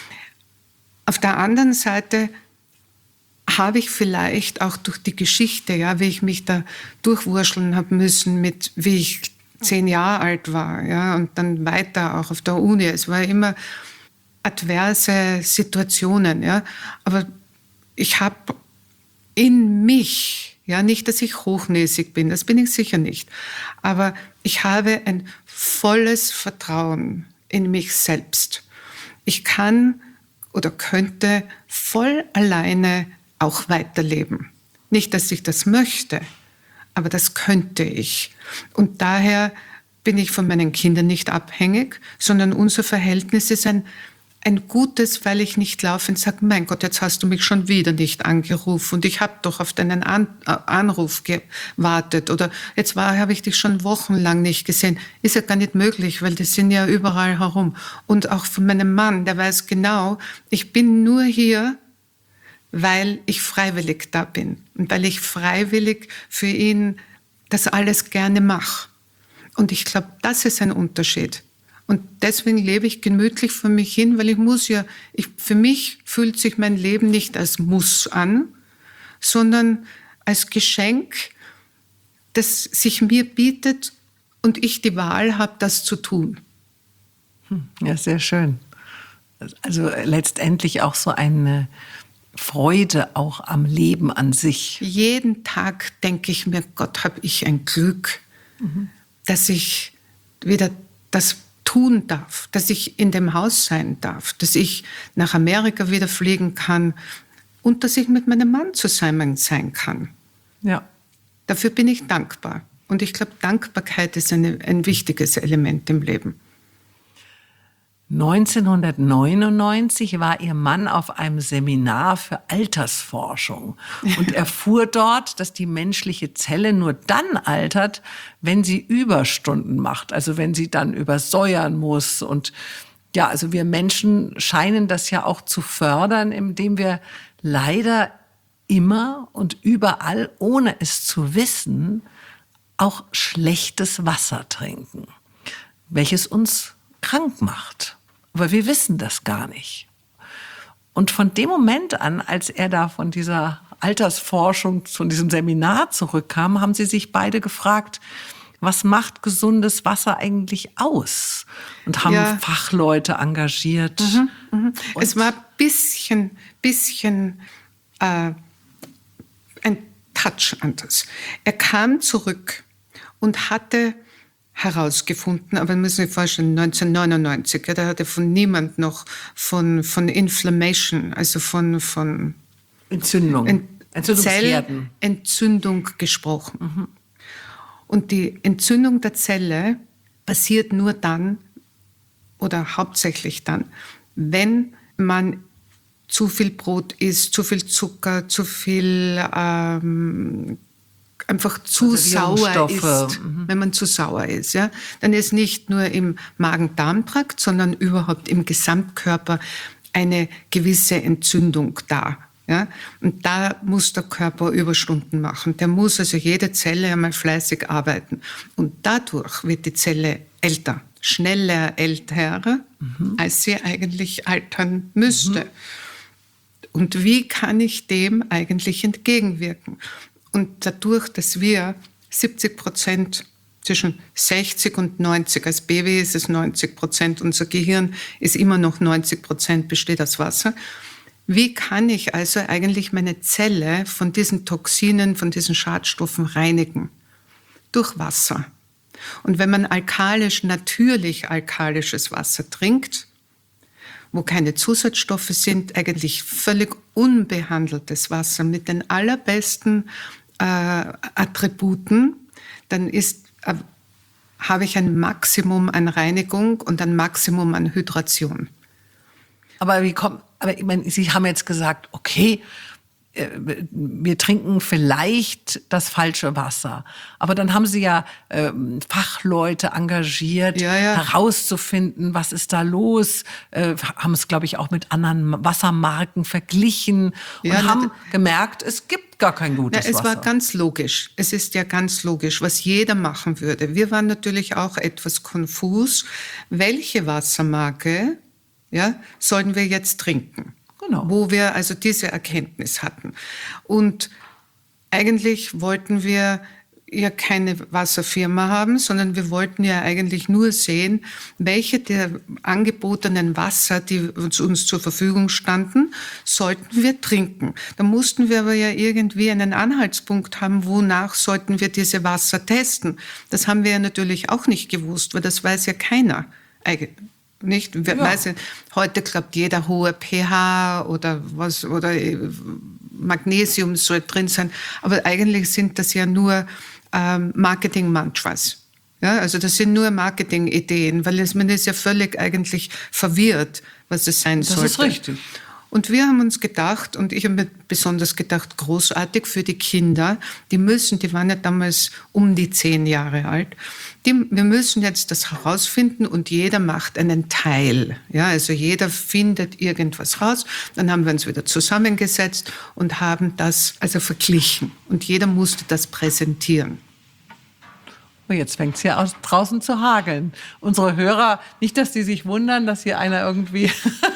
Auf der anderen Seite habe ich vielleicht auch durch die Geschichte, ja, wie ich mich da durchwurschteln habe müssen, mit wie ich zehn Jahre alt war, ja, und dann weiter auch auf der Uni. Es war immer adverse Situationen, ja, aber ich habe in mich, ja, nicht, dass ich hochnäsig bin, das bin ich sicher nicht, aber ich habe ein volles Vertrauen in mich selbst. Ich kann oder könnte voll alleine auch weiterleben. Nicht, dass ich das möchte, aber das könnte ich. Und daher bin ich von meinen Kindern nicht abhängig, sondern unser Verhältnis ist ein, ein gutes, weil ich nicht laufend sage, mein Gott, jetzt hast du mich schon wieder nicht angerufen und ich habe doch auf deinen An- Anruf gewartet oder jetzt war, habe ich dich schon wochenlang nicht gesehen. Ist ja gar nicht möglich, weil die sind ja überall herum. Und auch von meinem Mann, der weiß genau, ich bin nur hier, weil ich freiwillig da bin und weil ich freiwillig für ihn das alles gerne mache. Und ich glaube, das ist ein Unterschied. Und deswegen lebe ich gemütlich vor mich hin, weil ich muss ja, ich, für mich fühlt sich mein Leben nicht als Muss an, sondern als Geschenk, das sich mir bietet und ich die Wahl habe, das zu tun. Ja, sehr schön. Also letztendlich auch so eine Freude auch am Leben an sich. Jeden Tag denke ich mir, Gott, habe ich ein Glück, mhm. dass ich wieder das tun darf, dass ich in dem Haus sein darf, dass ich nach Amerika wieder fliegen kann und dass ich mit meinem Mann zusammen sein kann. Ja. Dafür bin ich dankbar. Und ich glaube, Dankbarkeit ist eine, ein wichtiges Element im Leben. neunzehnhundertneunundneunzig war ihr Mann auf einem Seminar für Altersforschung und erfuhr dort, dass die menschliche Zelle nur dann altert, wenn sie Überstunden macht, also wenn sie dann übersäuern muss. Und ja, also wir Menschen scheinen das ja auch zu fördern, indem wir leider immer und überall, ohne es zu wissen, auch schlechtes Wasser trinken, welches uns krank macht. Aber wir wissen das gar nicht. Und von dem Moment an, als er da von dieser Altersforschung, von diesem Seminar zurückkam, haben sie sich beide gefragt, was macht gesundes Wasser eigentlich aus? Und haben ja. Fachleute engagiert. Mhm, mhm. Es war ein bisschen, bisschen äh, ein Touch anders. Er kam zurück und hatte herausgefunden, aber müssen Sie sich vorstellen, neunzehnhundertneunundneunzig, ja, da hat er von niemand noch von, von Inflammation, also von, von Entzündung, Ent- Entzündungsherden. Zellentzündung gesprochen. Mhm. Und die Entzündung der Zelle passiert nur dann oder hauptsächlich dann, wenn man zu viel Brot isst, zu viel Zucker, zu viel ähm, einfach zu also sauer ist, mhm. wenn man zu sauer ist, ja, dann ist nicht nur im Magen-Darm-Trakt, sondern überhaupt im Gesamtkörper eine gewisse Entzündung da. Ja? Und da muss der Körper Überstunden machen. Der muss also jede Zelle einmal fleißig arbeiten. Und dadurch wird die Zelle älter, schneller älter, mhm. als sie eigentlich altern müsste. Mhm. Und wie kann ich dem eigentlich entgegenwirken? Und dadurch, dass wir siebzig Prozent, zwischen sechzig und neunzig, als Baby ist es neunzig Prozent, unser Gehirn ist immer noch neunzig Prozent besteht aus Wasser. Wie kann ich also eigentlich meine Zelle von diesen Toxinen, von diesen Schadstoffen reinigen? Durch Wasser. Und wenn man alkalisch, natürlich alkalisches Wasser trinkt, wo keine Zusatzstoffe sind, eigentlich völlig unbehandeltes Wasser mit den allerbesten äh, Attributen, dann ist, äh, habe ich ein Maximum an Reinigung und ein Maximum an Hydration. Aber wie kommt, aber ich meine, Sie haben jetzt gesagt, okay, äh, wir trinken vielleicht das falsche Wasser. Aber dann haben Sie ja äh, Fachleute engagiert, Ja, ja. herauszufinden, was ist da los, äh, haben es, glaube ich, auch mit anderen Wassermarken verglichen und Ja, haben na, gemerkt, es gibt gar kein Na, gutes es Wasser. war ganz logisch. Es ist ja ganz logisch, was jeder machen würde. Wir waren natürlich auch etwas konfus. Welche Wassermarke, ja, sollen wir jetzt trinken? Genau. Wo wir also diese Erkenntnis hatten. Und eigentlich wollten wir ja keine Wasserfirma haben, sondern wir wollten ja eigentlich nur sehen, welche der angebotenen Wasser, die uns, uns zur Verfügung standen, sollten wir trinken. Da mussten wir aber ja irgendwie einen Anhaltspunkt haben, wonach sollten wir diese Wasser testen. Das haben wir ja natürlich auch nicht gewusst, weil das weiß ja keiner eigentlich. Nicht? Ja. Weiß ich, heute glaubt jeder hohe pH oder was oder Magnesium soll drin sein, aber eigentlich sind das ja nur ähm, Marketing-Mantras. Ja, also das sind nur Marketing-Ideen, weil es, man ist ja völlig eigentlich verwirrt, was es sein sollte. Das ist richtig. Und wir haben uns gedacht, und ich habe mir besonders gedacht, großartig für die Kinder, die müssen, die waren ja damals um die zehn Jahre alt, die, wir müssen jetzt das herausfinden und jeder macht einen Teil. Ja, also jeder findet irgendwas raus. Dann haben wir uns wieder zusammengesetzt und haben das also verglichen. Und jeder musste das präsentieren. Und jetzt fängt es hier aus, draußen zu hageln. Unsere Hörer, nicht, dass die sich wundern, dass hier einer irgendwie...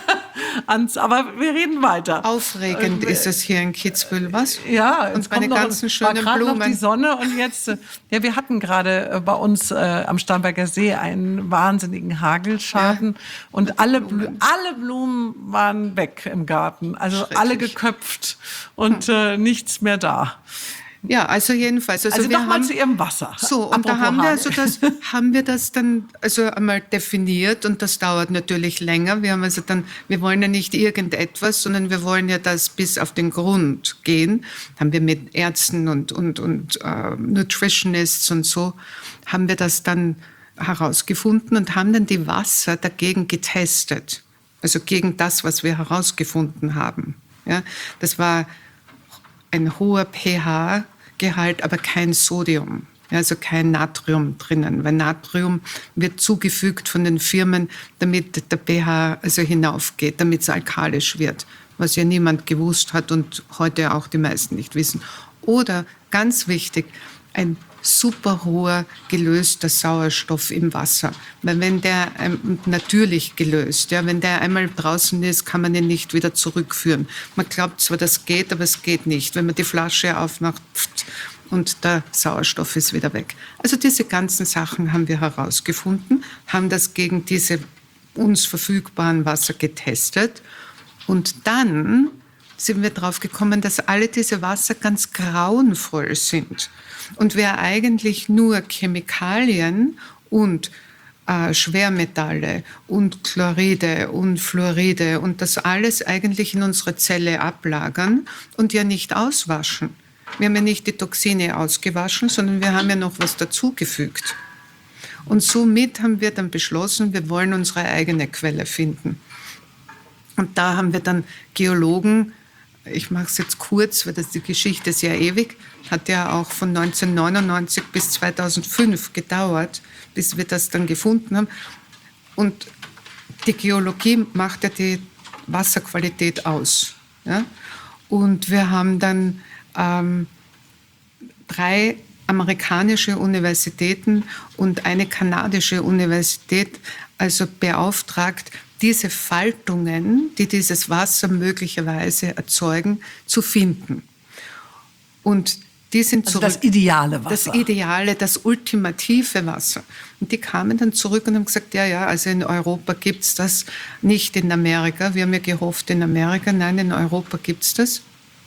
Ans, aber wir reden weiter. Aufregend äh, ist es hier in Kitzbühel, was? Ja, und meine ganzen schönen war Blumen. Noch die Sonne und jetzt, ja, wir hatten gerade bei uns äh, am Starnberger See einen wahnsinnigen Hagelschaden ja. und alle, Blumen. alle Blumen waren weg im Garten, also alle geköpft und hm. äh, nichts mehr da. Ja, also jedenfalls. Also, also wir nochmal haben, zu Ihrem Wasser. So, und Apropos da haben wir, Hagel. also das, haben wir das dann also einmal definiert und das dauert natürlich länger. Wir haben also dann, wir wollen ja nicht irgendetwas, sondern wir wollen ja das bis auf den Grund gehen. Haben wir mit Ärzten und, und, und uh, Nutritionists und so, haben wir das dann herausgefunden und haben dann die Wasser dagegen getestet. Also gegen das, was wir herausgefunden haben. Ja, das war ein hoher pH-Gehalt, aber kein Sodium, also kein Natrium drinnen, weil Natrium wird zugefügt von den Firmen, damit der pH also hinaufgeht, damit es alkalisch wird, was ja niemand gewusst hat und heute auch die meisten nicht wissen. Oder, ganz wichtig, ein super hoher gelöster Sauerstoff im Wasser. Weil wenn der ähm, natürlich gelöst, ja, wenn der einmal draußen ist, kann man ihn nicht wieder zurückführen. Man glaubt zwar, das geht, aber es geht nicht. Wenn man die Flasche aufmacht pft, und der Sauerstoff ist wieder weg. Also diese ganzen Sachen haben wir herausgefunden, haben das gegen diese uns verfügbaren Wasser getestet und dann sind wir drauf gekommen, dass alle diese Wasser ganz grauenvoll sind. Und wir eigentlich nur Chemikalien und äh, Schwermetalle und Chloride und Fluoride und das alles eigentlich in unsere Zelle ablagern und ja nicht auswaschen. Wir haben ja nicht die Toxine ausgewaschen, sondern wir haben ja noch was dazugefügt. Und somit haben wir dann beschlossen, wir wollen unsere eigene Quelle finden. Und da haben wir dann Geologen, ich mache es jetzt kurz, weil das die Geschichte ist ja ewig, hat ja auch von neunzehnhundertneunundneunzig bis zweitausendfünf gedauert, bis wir das dann gefunden haben. Und die Geologie macht ja die Wasserqualität aus. Ja? Und wir haben dann ähm, drei amerikanische Universitäten und eine kanadische Universität also beauftragt, diese Faltungen, die dieses Wasser möglicherweise erzeugen, zu finden. Und die sind also zurück, das ideale Wasser. Das ideale, das ultimative Wasser. Und die kamen dann zurück und haben gesagt, ja, ja, also in Europa gibt es das, nicht in Amerika. Wir haben ja gehofft in Amerika, nein, in Europa gibt es das.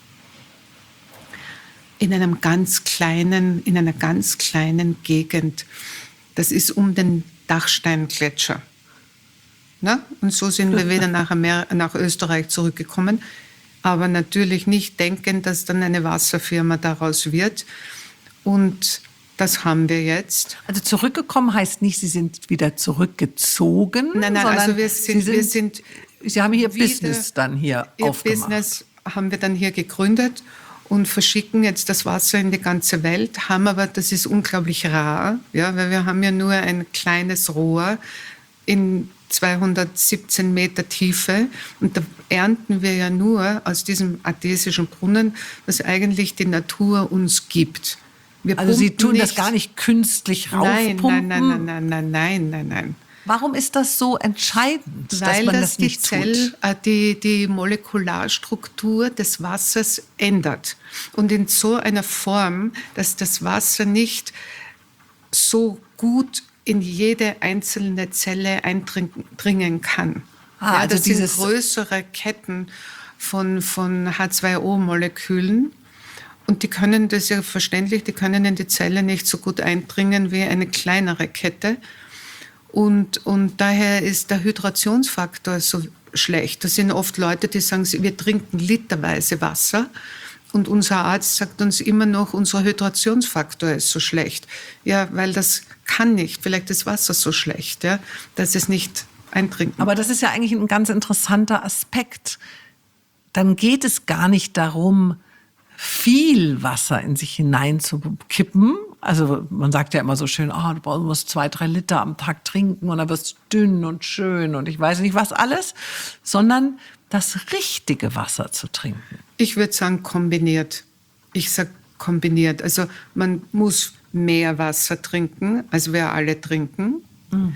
In einem ganz kleinen, in einer ganz kleinen Gegend. Das ist um den Dachsteingletscher. Na? Und so sind wir wieder nach, Amer- nach Österreich zurückgekommen. Aber natürlich nicht denken, dass dann eine Wasserfirma daraus wird. Und Das haben wir jetzt. Also zurückgekommen heißt nicht, Sie sind wieder zurückgezogen, Nein, nein, sondern also wir sind, Sie, sind, wir sind Sie haben Ihr wieder, Business dann hier Ihr aufgemacht. Business haben wir dann hier gegründet und verschicken jetzt das Wasser in die ganze Welt, haben aber, das ist unglaublich rar, ja, weil wir haben ja nur ein kleines Rohr in zweihundertsiebzehn Meter Tiefe und da ernten wir ja nur aus diesem artesischen Brunnen, was eigentlich die Natur uns gibt. Wir Also Sie pumpen tun das nicht- gar nicht künstlich raufpumpen? Nein, nein, nein, nein, nein, nein, nein, nein. Warum ist das so entscheidend, dass Weil man das, das die, nicht Zell, tut? äh, die, die Molekularstruktur des Wassers ändert. Und in so einer Form, dass das Wasser nicht so gut in jede einzelne Zelle eindringen kann. Ah, ja, also das dieses- sind größere Ketten von, von H zwei O-Molekülen. Und die können, das ist ja verständlich, die können in die Zelle nicht so gut eindringen wie eine kleinere Kette. Und, und daher ist der Hydrationsfaktor so schlecht. Das sind oft Leute, die sagen, wir trinken literweise Wasser. Und unser Arzt sagt uns immer noch, unser Hydrationsfaktor ist so schlecht. Ja, weil das kann nicht. Vielleicht ist Wasser so schlecht, ja, dass es nicht eintrinken. Aber das ist ja eigentlich ein ganz interessanter Aspekt. Dann geht es gar nicht darum, viel Wasser in sich hineinzukippen. Also man sagt ja immer so schön, oh, du musst zwei, drei Liter am Tag trinken und dann wirst du dünn und schön und ich weiß nicht was alles, sondern das richtige Wasser zu trinken. Ich würde sagen kombiniert. Ich sage kombiniert. Also man muss mehr Wasser trinken, als wir alle trinken. Mhm.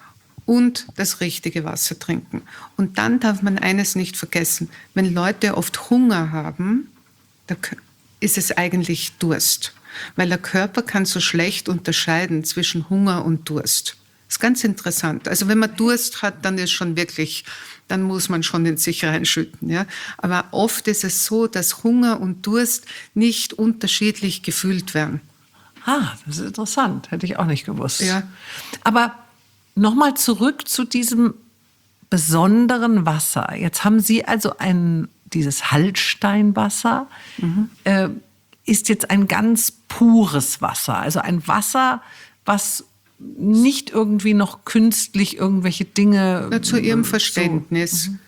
Und das richtige Wasser trinken. Und dann darf man eines nicht vergessen. Wenn Leute oft Hunger haben, da ist es eigentlich Durst. Weil der Körper kann so schlecht unterscheiden zwischen Hunger und Durst. Das ist ganz interessant. Also wenn man Durst hat, dann ist schon wirklich, dann muss man schon in sich reinschütten. Ja? Aber oft ist es so, dass Hunger und Durst nicht unterschiedlich gefühlt werden. Ah, das ist interessant. Hätte ich auch nicht gewusst. Ja. Aber nochmal zurück zu diesem besonderen Wasser. Jetzt haben Sie also ein, dieses Hallsteinwasser, mhm. äh, ist jetzt ein ganz pures Wasser. Also ein Wasser, was nicht irgendwie noch künstlich irgendwelche Dinge... Na, zu Ihrem so, Verständnis, mhm.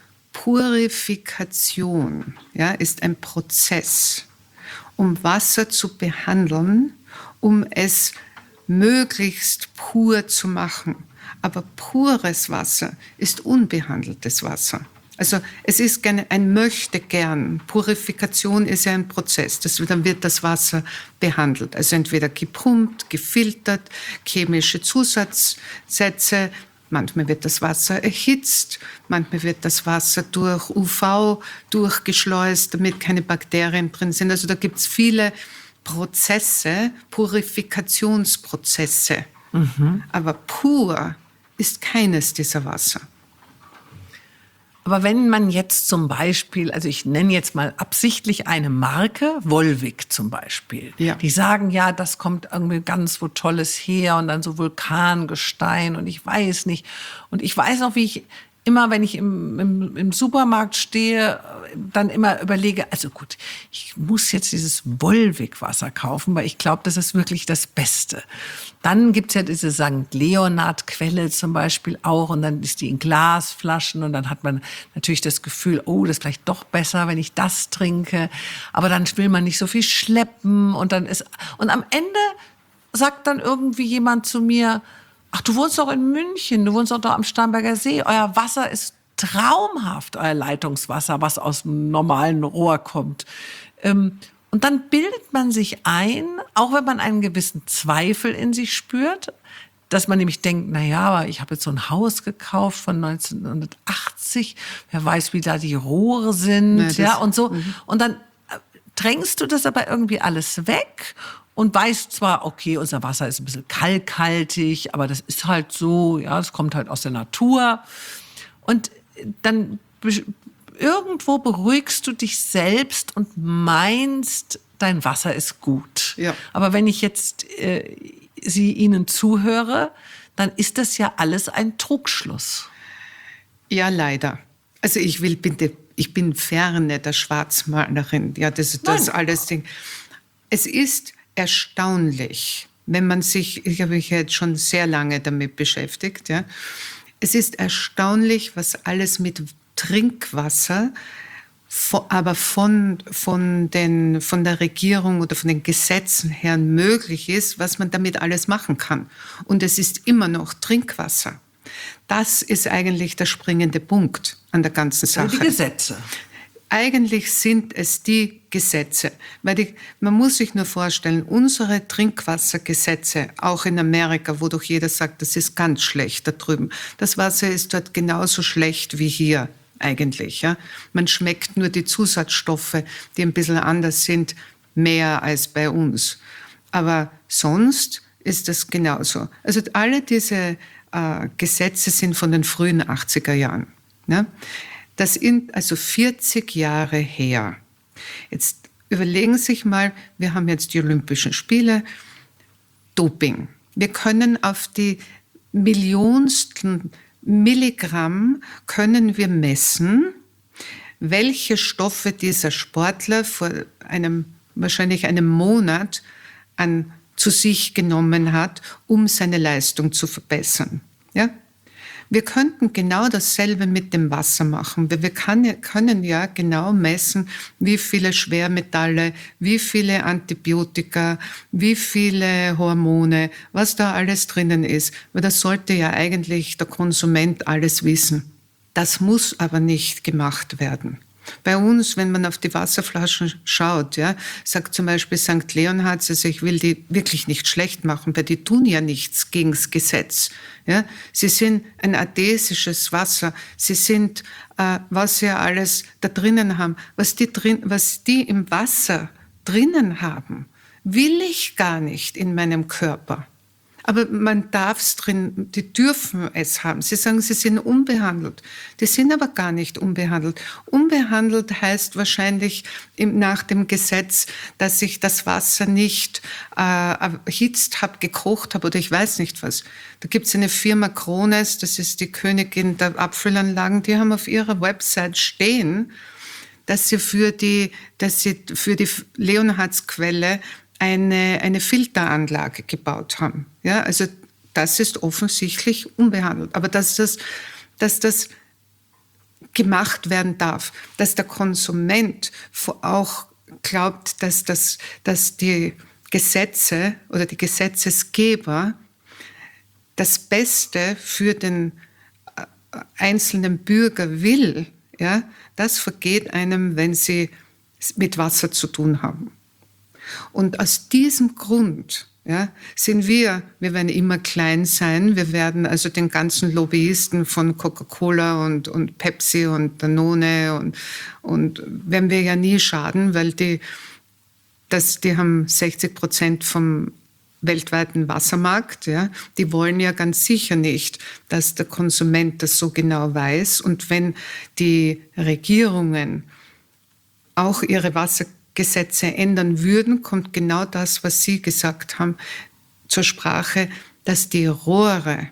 Purifikation, ja, ist ein Prozess, um Wasser zu behandeln, um es möglichst pur zu machen. Aber pures Wasser ist unbehandeltes Wasser. Also es ist gerne ein Möchtegern. Purifikation ist ja ein Prozess. Das, dann wird das Wasser behandelt. Also entweder gepumpt, gefiltert, chemische Zusatzsätze. Manchmal wird das Wasser erhitzt. Manchmal wird das Wasser durch U V durchgeschleust, damit keine Bakterien drin sind. Also da gibt es viele Prozesse, Purifikationsprozesse. Mhm. Aber pur ist keines dieser Wasser. Aber wenn man jetzt zum Beispiel, also ich nenne jetzt mal absichtlich eine Marke, Volvic zum Beispiel, ja. die sagen, ja, das kommt irgendwie ganz wo Tolles her und dann so Vulkangestein und ich weiß nicht. Und ich weiß noch, wie ich immer, wenn ich im, im, im Supermarkt stehe, dann immer überlege, also gut, ich muss jetzt dieses Volvic-Wasser kaufen, weil ich glaube, das ist wirklich das Beste. Dann gibt's ja diese Sankt Leonhard-Quelle zum Beispiel auch und dann ist die in Glasflaschen und dann hat man natürlich das Gefühl, oh, das ist vielleicht doch besser, wenn ich das trinke. Aber dann will man nicht so viel schleppen und dann ist, und am Ende sagt dann irgendwie jemand zu mir, ach, du wohnst doch in München, du wohnst doch da am Starnberger See. Euer Wasser ist traumhaft, euer Leitungswasser, was aus einem normalen Rohr kommt. Ähm, und dann bildet man sich ein, auch wenn man einen gewissen Zweifel in sich spürt, dass man nämlich denkt, na ja, aber ich habe jetzt so ein Haus gekauft von neunzehnhundertachtzig, wer weiß, wie da die Rohre sind, ja, ja und so. Mhm. Und dann drängst du das aber irgendwie alles weg und weißt zwar, okay, unser Wasser ist ein bisschen kalkhaltig, aber das ist halt so, ja, es kommt halt aus der Natur. Und dann irgendwo beruhigst du dich selbst und meinst, dein Wasser ist gut. Ja. Aber wenn ich jetzt äh, Sie Ihnen zuhöre, dann ist das ja alles ein Trugschluss. Ja, leider. Also ich will bitte, ich bin ferne der Schwarzmalerin. Ja, das, das alles Ding. Es ist erstaunlich, wenn man sich, ich habe mich jetzt schon sehr lange damit beschäftigt, ja, es ist erstaunlich, was alles mit Trinkwasser, aber von, von, den, von der Regierung oder von den Gesetzen her möglich ist, was man damit alles machen kann. Und es ist immer noch Trinkwasser. Das ist eigentlich der springende Punkt an der ganzen Sache. Die Gesetze. Eigentlich sind es die Gesetze. Weil die, man muss sich nur vorstellen, unsere Trinkwassergesetze, auch in Amerika, wo doch jeder sagt, das ist ganz schlecht da drüben. Das Wasser ist dort genauso schlecht wie hier eigentlich. Ja? Man schmeckt nur die Zusatzstoffe, die ein bisschen anders sind, mehr als bei uns. Aber sonst ist das genauso. Also alle diese äh, Gesetze sind von den frühen achtziger Jahren. Ja? Das sind also vierzig Jahre her. Jetzt überlegen Sie sich mal, wir haben jetzt die Olympischen Spiele, Doping. Wir können auf die Millionsten Milligramm können wir messen, welche Stoffe dieser Sportler vor einem, wahrscheinlich einem Monat an, zu sich genommen hat, um seine Leistung zu verbessern. Ja? Wir könnten genau dasselbe mit dem Wasser machen. Wir kann, können ja genau messen, wie viele Schwermetalle, wie viele Antibiotika, wie viele Hormone, was da alles drinnen ist. Weil das sollte ja eigentlich der Konsument alles wissen. Das muss aber nicht gemacht werden. Bei uns, wenn man auf die Wasserflaschen schaut, ja, sagt zum Beispiel Sankt Leonhards, also ich will die wirklich nicht schlecht machen, weil die tun ja nichts gegen das Gesetz. Ja. Sie sind ein adhesisches Wasser. Sie sind, äh, was sie alles da drinnen haben, was die, drin, was die im Wasser drinnen haben, will ich gar nicht in meinem Körper. Aber man darf es drin, die dürfen es haben. Sie sagen, sie sind unbehandelt. Die sind aber gar nicht unbehandelt. Unbehandelt heißt wahrscheinlich im, nach dem Gesetz, dass ich das Wasser nicht äh, erhitzt habe, gekocht habe oder ich weiß nicht was. Da gibt es eine Firma Krones, das ist die Königin der Abfüllanlagen, die haben auf ihrer Website stehen, dass sie für die, dass sie für die Leonhardsquelle eine, eine Filteranlage gebaut haben. Ja, also das ist offensichtlich unbehandelt. Aber dass das, dass das gemacht werden darf, dass der Konsument auch glaubt, dass, das, dass die Gesetze oder die Gesetzesgeber das Beste für den einzelnen Bürger will, ja, das vergeht einem, wenn sie mit Wasser zu tun haben. Und aus diesem Grund ja, sind wir, wir werden immer klein sein, wir werden also den ganzen Lobbyisten von Coca-Cola und, und Pepsi und Danone und, und werden wir ja nie schaden, weil die, das, die haben sechzig Prozent vom weltweiten Wassermarkt. Ja, die wollen ja ganz sicher nicht, dass der Konsument das so genau weiß. Und wenn die Regierungen auch ihre Wasser Gesetze ändern würden, kommt genau das, was Sie gesagt haben, zur Sprache, dass die Rohre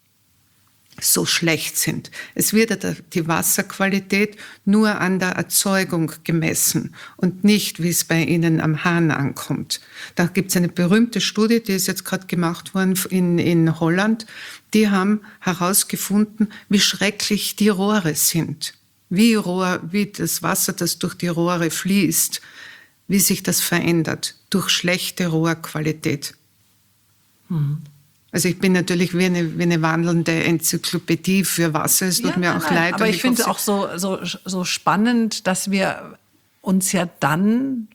so schlecht sind. Es wird die Wasserqualität nur an der Erzeugung gemessen und nicht, wie es bei Ihnen am Hahn ankommt. Da gibt es eine berühmte Studie, die ist jetzt gerade gemacht worden in, in Holland. Die haben herausgefunden, wie schrecklich die Rohre sind. Wie, Rohr, wie das Wasser, das durch die Rohre fließt, wie sich das verändert durch schlechte Rohrqualität. Mhm. Also ich bin natürlich wie eine, wie eine wandelnde Enzyklopädie für Wasser. Es tut ja, mir auch nein, leid. Aber ich, ich finde es auch so, so, so spannend, dass wir uns ja dann,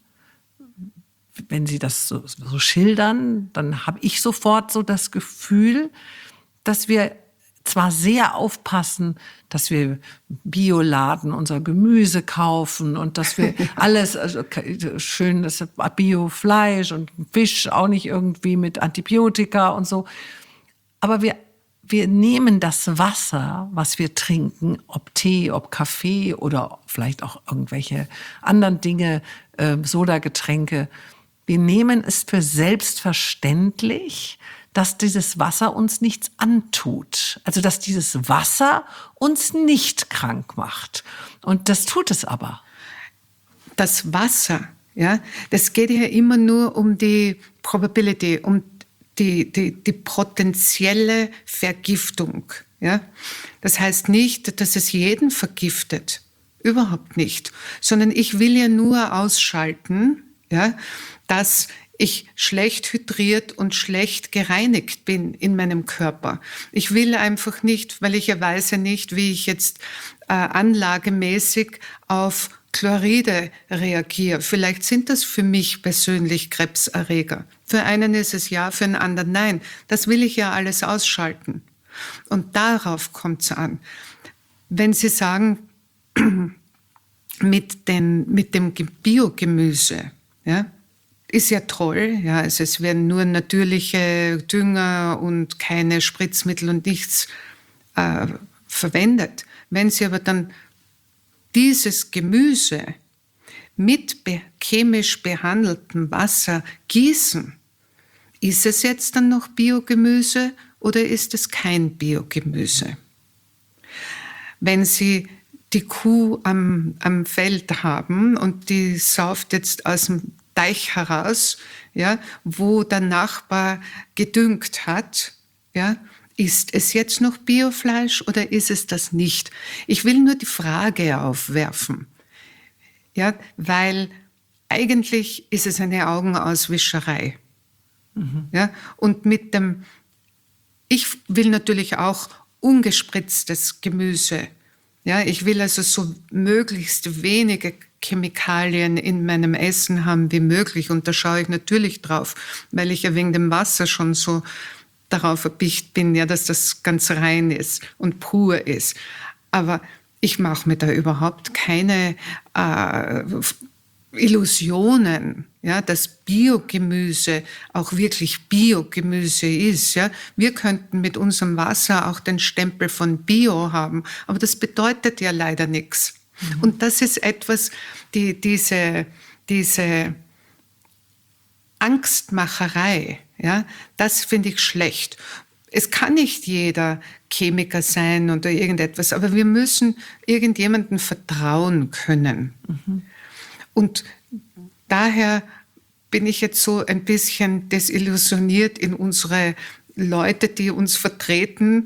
wenn Sie das so, so schildern, dann habe ich sofort so das Gefühl, dass wir zwar sehr aufpassen, dass wir Bioladen unser Gemüse kaufen und dass wir alles also schön, das Biofleisch und Fisch auch nicht irgendwie mit Antibiotika und so. Aber wir, wir nehmen das Wasser, was wir trinken, ob Tee, ob Kaffee oder vielleicht auch irgendwelche anderen Dinge, äh, Sodagetränke, wir nehmen es für selbstverständlich, dass dieses Wasser uns nichts antut. Also, dass dieses Wasser uns nicht krank macht. Und das tut es aber. Das Wasser, ja, das geht ja immer nur um die Probability, um die, die, die potenzielle Vergiftung. Ja? Das heißt nicht, dass es jeden vergiftet. Überhaupt nicht. Sondern ich will ja nur ausschalten, ja, dass ich schlecht hydriert und schlecht gereinigt bin in meinem Körper. Ich will einfach nicht, weil ich ja weiß ja nicht, wie ich jetzt äh, anlagemäßig auf Chloride reagiere. Vielleicht sind das für mich persönlich Krebserreger. Für einen ist es ja, für einen anderen nein. Das will ich ja alles ausschalten. Und darauf kommt es an. Wenn Sie sagen, mit, den, mit dem Biogemüse, ja, ist ja toll, ja, also es werden nur natürliche Dünger und keine Spritzmittel und nichts äh, verwendet. Wenn Sie aber dann dieses Gemüse mit be- chemisch behandeltem Wasser gießen, ist es jetzt dann noch Biogemüse oder ist es kein Biogemüse? Wenn Sie die Kuh am, am Feld haben und die sauft jetzt aus dem Teich heraus, ja, wo der Nachbar gedüngt hat, ja, ist es jetzt noch Biofleisch oder ist es das nicht? Ich will nur die Frage aufwerfen, ja, weil eigentlich ist es eine Augenauswischerei. Mhm. Ja, und mit dem, ich will natürlich auch ungespritztes Gemüse. Ja, ich will also so möglichst wenige Chemikalien in meinem Essen haben wie möglich. Und da schaue ich natürlich drauf, weil ich ja wegen dem Wasser schon so darauf erpicht bin, ja, dass das ganz rein ist und pur ist. Aber ich mache mir da überhaupt keine äh, Illusionen, ja, dass Biogemüse auch wirklich Biogemüse ist. Ja. Wir könnten mit unserem Wasser auch den Stempel von Bio haben, aber das bedeutet ja leider nichts. Mhm. Und das ist etwas, die, diese, diese Angstmacherei, ja, das finde ich schlecht. Es kann nicht jeder Chemiker sein oder irgendetwas, aber wir müssen irgendjemandem vertrauen können. Mhm. Und daher bin ich jetzt so ein bisschen desillusioniert in unsere Leute, die uns vertreten,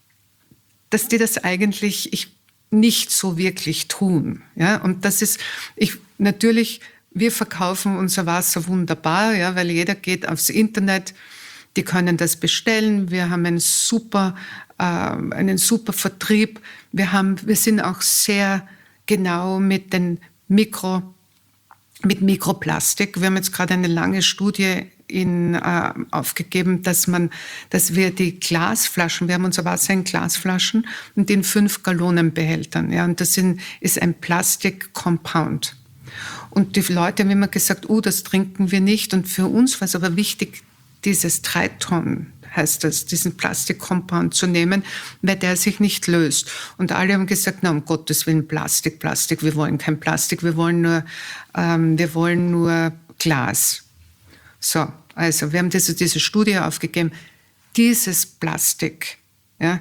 dass die das eigentlich ich, nicht so wirklich tun. Ja? Und das ist, ich, natürlich, wir verkaufen unser Wasser wunderbar, ja, weil jeder geht aufs Internet, die können das bestellen. Wir haben einen super, äh, einen super Vertrieb. Wir haben, wir sind auch sehr genau mit den Mikro mit Mikroplastik. Wir haben jetzt gerade eine lange Studie in, äh, aufgegeben, dass man, dass wir die Glasflaschen, wir haben unser Wasser in Glasflaschen und in fünf Gallonenbehältern. Ja, und das sind, ist ein Plastik-Compound. Und die Leute haben immer gesagt, oh, das trinken wir nicht. Und für uns war es aber wichtig, dieses drei Tonnen, heißt das, diesen Plastik-Compound zu nehmen, weil der sich nicht löst. Und alle haben gesagt, na, um Gottes Willen, Plastik, Plastik, wir wollen kein Plastik, wir wollen nur, ähm, wir wollen nur Glas. So, also wir haben diese, diese Studie aufgegeben. Dieses Plastik, ja,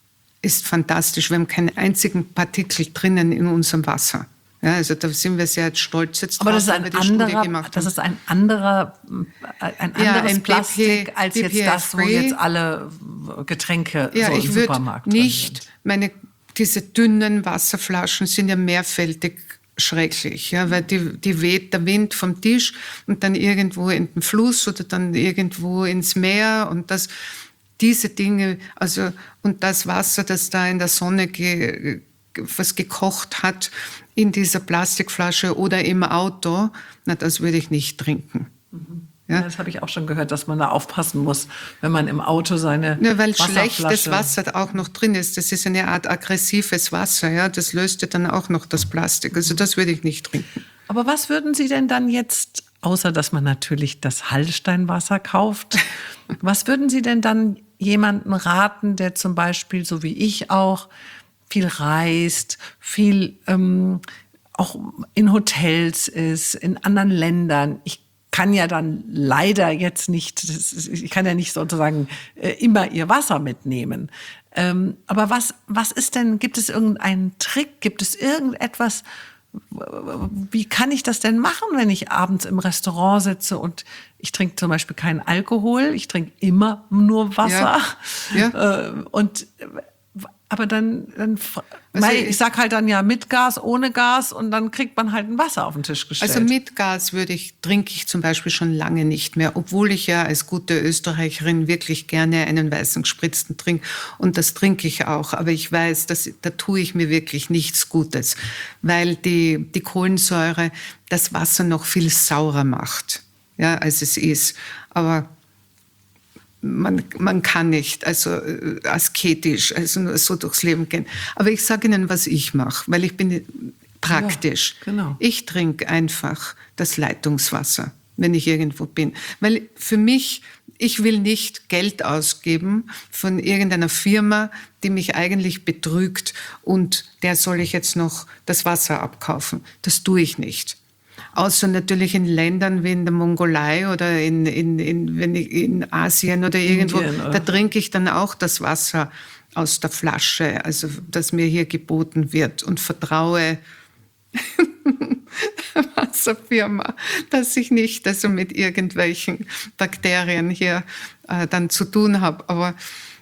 ist fantastisch. Wir haben keinen einzigen Partikel drinnen in unserem Wasser. Ja, also da sind wir sehr stolz jetzt aber drauf, das ist ein wir die Studie anderer, gemacht das haben. ist ein anderer, ein anderes ja, ein Plastik B P, als jetzt das, wo jetzt alle Getränke ja, so im ich würde Supermarkt nicht, drin sind. meine, diese dünnen Wasserflaschen sind ja mehrfältig schrecklich, ja, weil die, die weht der Wind vom Tisch und dann irgendwo in den Fluss oder dann irgendwo ins Meer und das, diese Dinge, also, und das Wasser, das da in der Sonne ge, was gekocht hat in dieser Plastikflasche oder im Auto, na, das würde ich nicht trinken. Mhm. Ja? Das habe ich auch schon gehört, dass man da aufpassen muss, wenn man im Auto seine ja, weil Wasserflasche... schlechtes Wasser auch noch drin ist. Das ist eine Art aggressives Wasser. Ja? Das löst ja dann auch noch das Plastik. Also das würde ich nicht trinken. Aber was würden Sie denn dann jetzt, außer dass man natürlich das Hallsteinwasser kauft, was würden Sie denn dann jemandem raten, der zum Beispiel, so wie ich auch, viel reist, viel ähm, auch in Hotels ist, in anderen Ländern. Ich kann ja dann leider jetzt nicht, ich kann ja nicht sozusagen äh, immer ihr Wasser mitnehmen. Ähm, aber was, was ist denn, gibt es irgendeinen Trick, gibt es irgendetwas, wie kann ich das denn machen, wenn ich abends im Restaurant sitze und ich trinke zum Beispiel keinen Alkohol, ich trinke immer nur Wasser. Ja. Ja. Und aber dann, dann Also ich, ich ich- sag halt dann ja mit Gas, ohne Gas und dann kriegt man halt ein Wasser auf den Tisch gestellt. Also mit Gas würde ich, trinke ich zum Beispiel schon lange nicht mehr, obwohl ich ja als gute Österreicherin wirklich gerne einen weißen gespritzten trinke. Und das trinke ich auch. Aber ich weiß, dass, da tue ich mir wirklich nichts Gutes, weil die, die Kohlensäure das Wasser noch viel saurer macht, ja, als es ist. Aber Man, man kann nicht, also äh, asketisch, also nur so durchs Leben gehen. Aber ich sage Ihnen, was ich mache, weil ich bin praktisch. Ja, genau. Ich trinke einfach das Leitungswasser, wenn ich irgendwo bin. Weil für mich, ich will nicht Geld ausgeben von irgendeiner Firma, die mich eigentlich betrügt und der soll ich jetzt noch das Wasser abkaufen. Das tue ich nicht. Außer natürlich in Ländern wie in der Mongolei oder in, in, in, wenn ich, in Asien oder irgendwo, Indien, oder? da trinke ich dann auch das Wasser aus der Flasche, also das mir hier geboten wird und vertraue der Wasserfirma, dass ich nicht also mit irgendwelchen Bakterien hier äh, dann zu tun habe. Aber,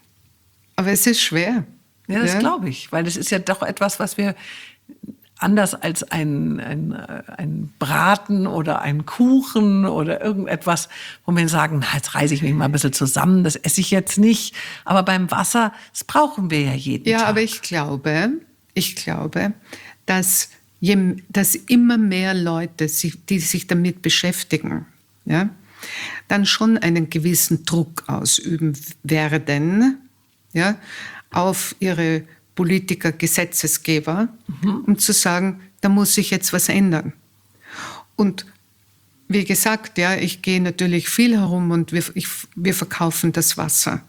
aber es ist schwer. Ja, das Ja? glaube ich, weil das ist ja doch etwas, was wir anders als ein, ein, ein Braten oder ein Kuchen oder irgendetwas, wo wir sagen, na, jetzt reiße ich mich mal ein bisschen zusammen, das esse ich jetzt nicht. Aber beim Wasser, das brauchen wir ja jeden Ja, Tag. aber ich glaube, ich glaube, dass, je, dass immer mehr Leute, sich, die sich damit beschäftigen, ja, dann schon einen gewissen Druck ausüben werden, ja, auf ihre Politiker, Gesetzesgeber, mhm. um zu sagen, da muss sich jetzt was ändern. Und wie gesagt, ja, ich gehe natürlich viel herum und wir, ich, wir verkaufen das Wasser.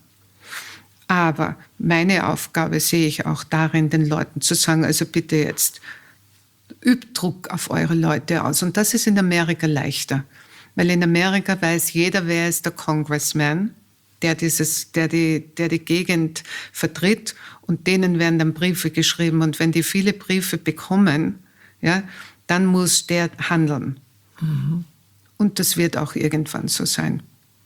Aber meine Aufgabe sehe ich auch darin, den Leuten zu sagen, also bitte jetzt übt Druck auf eure Leute aus. Und das ist in Amerika leichter, weil in Amerika weiß jeder, wer ist der Congressman, der, dieses, der, die, der die Gegend vertritt und denen werden dann Briefe geschrieben. Und wenn die viele Briefe bekommen, ja, dann muss der handeln. Mhm. Und das wird auch irgendwann so sein.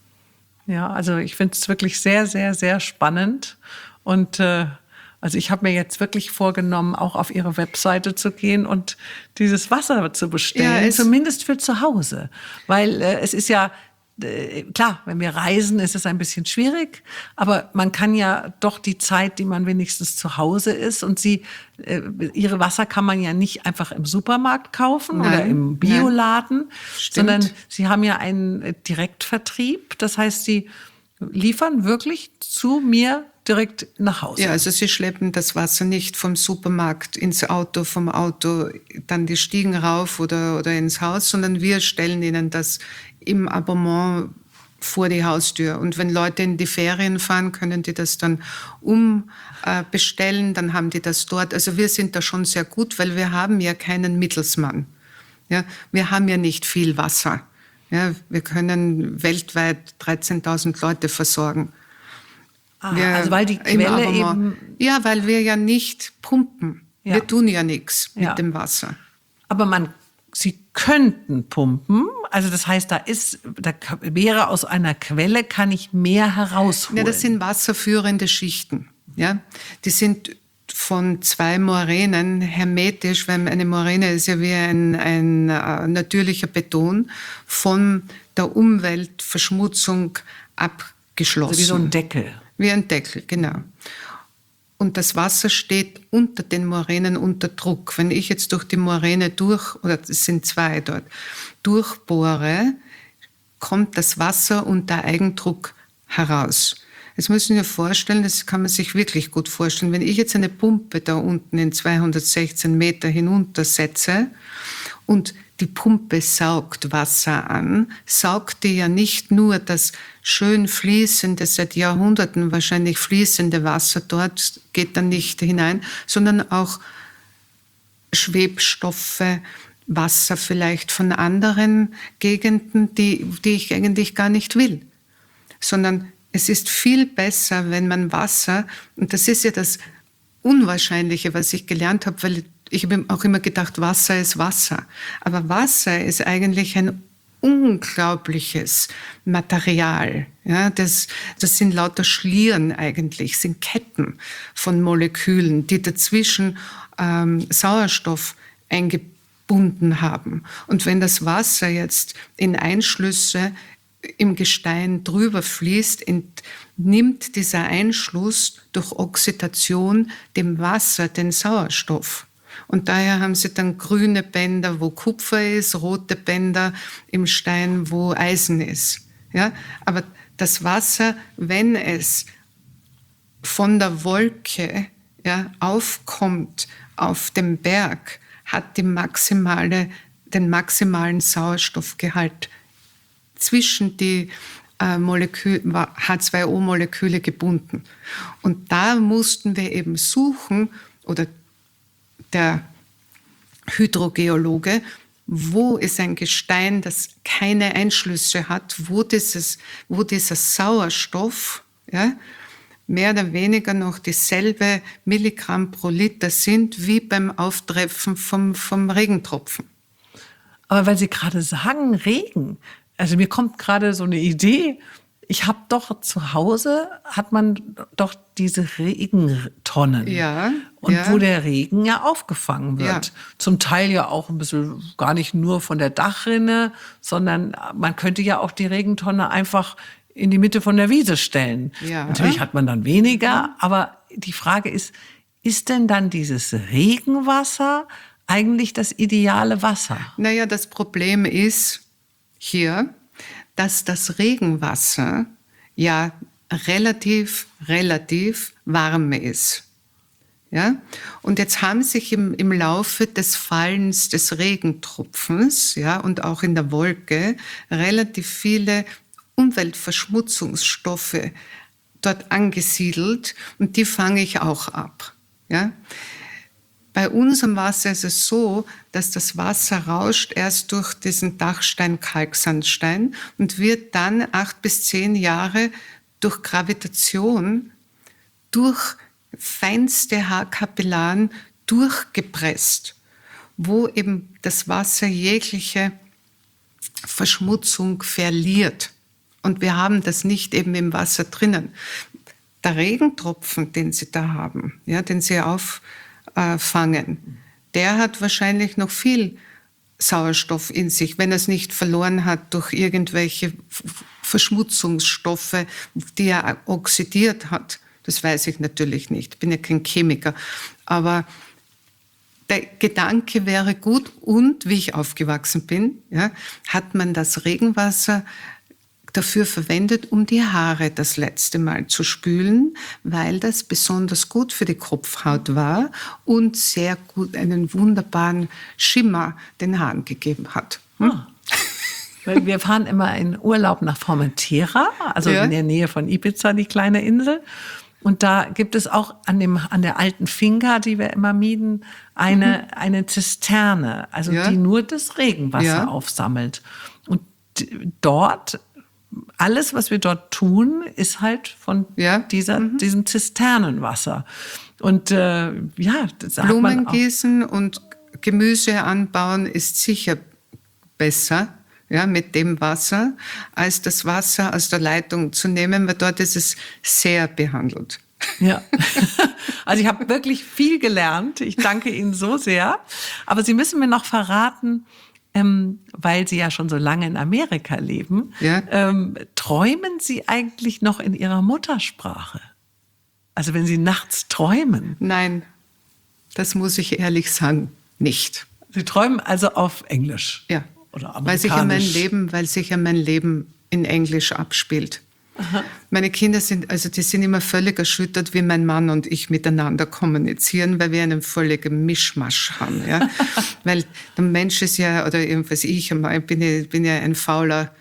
Ja, also ich finde es wirklich sehr, sehr, sehr spannend. Und äh, also ich habe mir jetzt wirklich vorgenommen, auch auf Ihre Webseite zu gehen und dieses Wasser zu bestellen, Ja, zumindest für zu Hause. Weil äh, es ist ja, klar, wenn wir reisen, ist es ein bisschen schwierig, aber man kann ja doch die Zeit, die man wenigstens zu Hause ist und sie, äh, ihre Wasser kann man ja nicht einfach im Supermarkt kaufen nein, oder im Bioladen, Stimmt. sondern sie haben ja einen Direktvertrieb. Das heißt, sie liefern wirklich zu mir direkt nach Hause. Ja, also sie schleppen das Wasser nicht vom Supermarkt ins Auto, vom Auto dann die Stiegen rauf oder, oder ins Haus, sondern wir stellen ihnen das im Abonnement vor die Haustür. Und wenn Leute in die Ferien fahren, können die das dann umbestellen, dann haben die das dort. Also wir sind da schon sehr gut, weil wir haben ja keinen Mittelsmann. Ja, wir haben ja nicht viel Wasser. Ja, wir können weltweit dreizehntausend Leute versorgen. Ah, wir, also weil die Quelle eben... Ja, weil wir ja nicht pumpen. Ja. Wir tun ja nichts mit Ja. dem Wasser. Aber man, sie könnten pumpen. Also das heißt, da ist, da wäre aus einer Quelle, kann ich mehr herausholen. Ja, das sind wasserführende Schichten. Ja? Die sind von zwei Moränen hermetisch, weil eine Moräne ist ja wie ein, ein äh, natürlicher Beton, von der Umweltverschmutzung abgeschlossen. Also wie so ein Deckel. Wie ein Deckel, genau. Und das Wasser steht unter den Moränen unter Druck. Wenn ich jetzt durch die Moräne durch, oder es sind zwei dort, durchbohre, kommt das Wasser unter Eigendruck heraus. Jetzt müssen wir vorstellen, das kann man sich wirklich gut vorstellen, wenn ich jetzt eine Pumpe da unten in zweihundertsechzehn Meter hinuntersetze und die Pumpe saugt Wasser an, saugt die ja nicht nur das schön fließende, seit Jahrhunderten wahrscheinlich fließende Wasser, dort geht dann nicht hinein, sondern auch Schwebstoffe, Wasser vielleicht von anderen Gegenden, die, die ich eigentlich gar nicht will. Sondern es ist viel besser, wenn man Wasser, und das ist ja das Unwahrscheinliche, was ich gelernt habe, weil ich habe auch immer gedacht, Wasser ist Wasser. Aber Wasser ist eigentlich ein unglaubliches Material. Ja, das, das sind lauter Schlieren eigentlich, sind Ketten von Molekülen, die dazwischen ähm, Sauerstoff eingebunden haben. Und wenn das Wasser jetzt in Einschlüsse im Gestein drüber fließt, entnimmt dieser Einschluss durch Oxidation dem Wasser den Sauerstoff. Und daher haben sie dann grüne Bänder, wo Kupfer ist, rote Bänder im Stein, wo Eisen ist. Ja? Aber das Wasser, wenn es von der Wolke, ja, aufkommt auf dem Berg, hat die maximale, den maximalen Sauerstoffgehalt zwischen die äh, Molekül, H zwei O-Moleküle gebunden. Und da mussten wir eben suchen, oder der Hydrogeologe, wo ist ein Gestein, das keine Einschlüsse hat, wo, dieses, wo dieser Sauerstoff, ja, mehr oder weniger noch dieselbe Milligramm pro Liter sind wie beim Auftreffen vom, vom Regentropfen. Aber weil Sie gerade sagen, Regen, also mir kommt gerade so eine Idee. Ich habe doch zu Hause, hat man doch diese Regentonnen. Ja. Und ja. wo der Regen ja aufgefangen wird. Ja. Zum Teil ja auch ein bisschen, gar nicht nur von der Dachrinne, sondern man könnte ja auch die Regentonne einfach in die Mitte von der Wiese stellen. Ja. Natürlich hat man dann weniger, aber die Frage ist, ist denn dann dieses Regenwasser eigentlich das ideale Wasser? Naja, das Problem ist hier, dass das Regenwasser ja relativ, relativ warm ist. Ja? Und jetzt haben sich im, im Laufe des Fallens des Regentropfens, ja, und auch in der Wolke relativ viele Umweltverschmutzungsstoffe dort angesiedelt und die fange ich auch ab. Ja? Bei unserem Wasser ist es so, dass das Wasser rauscht erst durch diesen Dachstein-Kalksandstein und wird dann acht bis zehn Jahre durch Gravitation, durch feinste Haarkapillaren durchgepresst, wo eben das Wasser jegliche Verschmutzung verliert. Und wir haben das nicht eben im Wasser drinnen. Der Regentropfen, den Sie da haben, ja, den Sie auffangen, der hat wahrscheinlich noch viel Sauerstoff in sich, wenn er es nicht verloren hat durch irgendwelche Verschmutzungsstoffe, die er oxidiert hat. Das weiß ich natürlich nicht, ich bin ja kein Chemiker. Aber der Gedanke wäre gut, und wie ich aufgewachsen bin, ja, hat man das Regenwasser dafür verwendet, um die Haare das letzte Mal zu spülen, weil das besonders gut für die Kopfhaut war und sehr gut einen wunderbaren Schimmer den Haaren gegeben hat. Hm? Ah. Wir fahren immer in Urlaub nach Formentera, also ja. in der Nähe von Ibiza, die kleine Insel. Und da gibt es auch an, dem, an der alten Finca, die wir immer mieden, eine, mhm. eine Zisterne, also ja. die nur das Regenwasser ja. aufsammelt. Und dort, alles, was wir dort tun, ist halt von ja. dieser, mhm. diesem Zisternenwasser. Und äh, ja, das sagt Blumen man auch. Gießen und Gemüse anbauen ist sicher besser, ja, mit dem Wasser, als das Wasser aus der Leitung zu nehmen, weil dort ist es sehr behandelt. Ja, also ich habe wirklich viel gelernt. Ich danke Ihnen so sehr. Aber Sie müssen mir noch verraten, ähm, weil Sie ja schon so lange in Amerika leben, ja. ähm, träumen Sie eigentlich noch in Ihrer Muttersprache? Also wenn Sie nachts träumen? Nein, das muss ich ehrlich sagen, nicht. Sie träumen also auf Englisch? Ja. Oder weil sich ja mein Leben, weil sich ja mein Leben in Englisch abspielt. Aha. Meine Kinder sind, also die sind immer völlig erschüttert, wie mein Mann und ich miteinander kommunizieren, weil wir einen völligen Mischmasch haben. Ja? Weil der Mensch ist ja, oder jedenfalls ich, bin ja, bin ja ein fauler,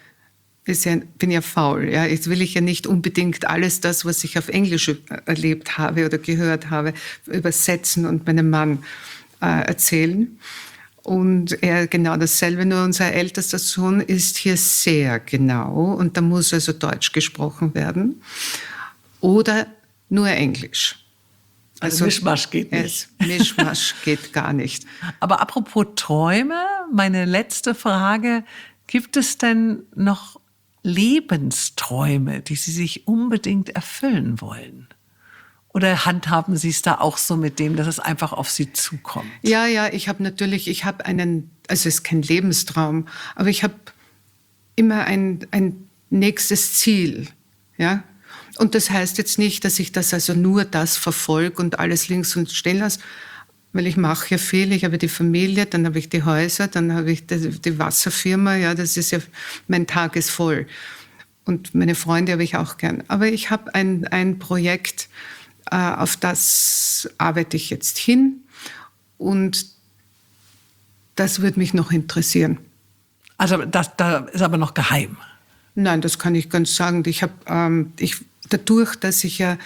bin ja faul. Ja? Jetzt will ich ja nicht unbedingt alles das, was ich auf Englisch erlebt habe oder gehört habe, übersetzen und meinem Mann äh, erzählen. Und er genau dasselbe, nur unser ältester Sohn ist hier sehr genau und da muss also Deutsch gesprochen werden oder nur Englisch. Also Mischmasch geht nicht. Es, Mischmasch geht gar nicht. Aber apropos Träume, meine letzte Frage, gibt es denn noch Lebensträume, die Sie sich unbedingt erfüllen wollen? Oder handhaben Sie es da auch so mit dem, dass es einfach auf Sie zukommt? Ja, ja, ich habe natürlich, ich habe einen, also es ist kein Lebenstraum, aber ich habe immer ein, ein nächstes Ziel, ja. Und das heißt jetzt nicht, dass ich das also nur das verfolge und alles links und stehen lasse, weil ich mache ja viel. Ich habe die Familie, dann habe ich die Häuser, dann habe ich die, die Wasserfirma. Ja, das ist ja, mein Tag ist voll. Und meine Freunde habe ich auch gern. Aber ich habe ein, ein Projekt, äh, auf das arbeite ich jetzt hin. Und das würde mich noch interessieren. Also das, das ist aber noch geheim. Nein, das kann ich ganz sagen. Ich habe, ähm, ich, dadurch, dass ich ja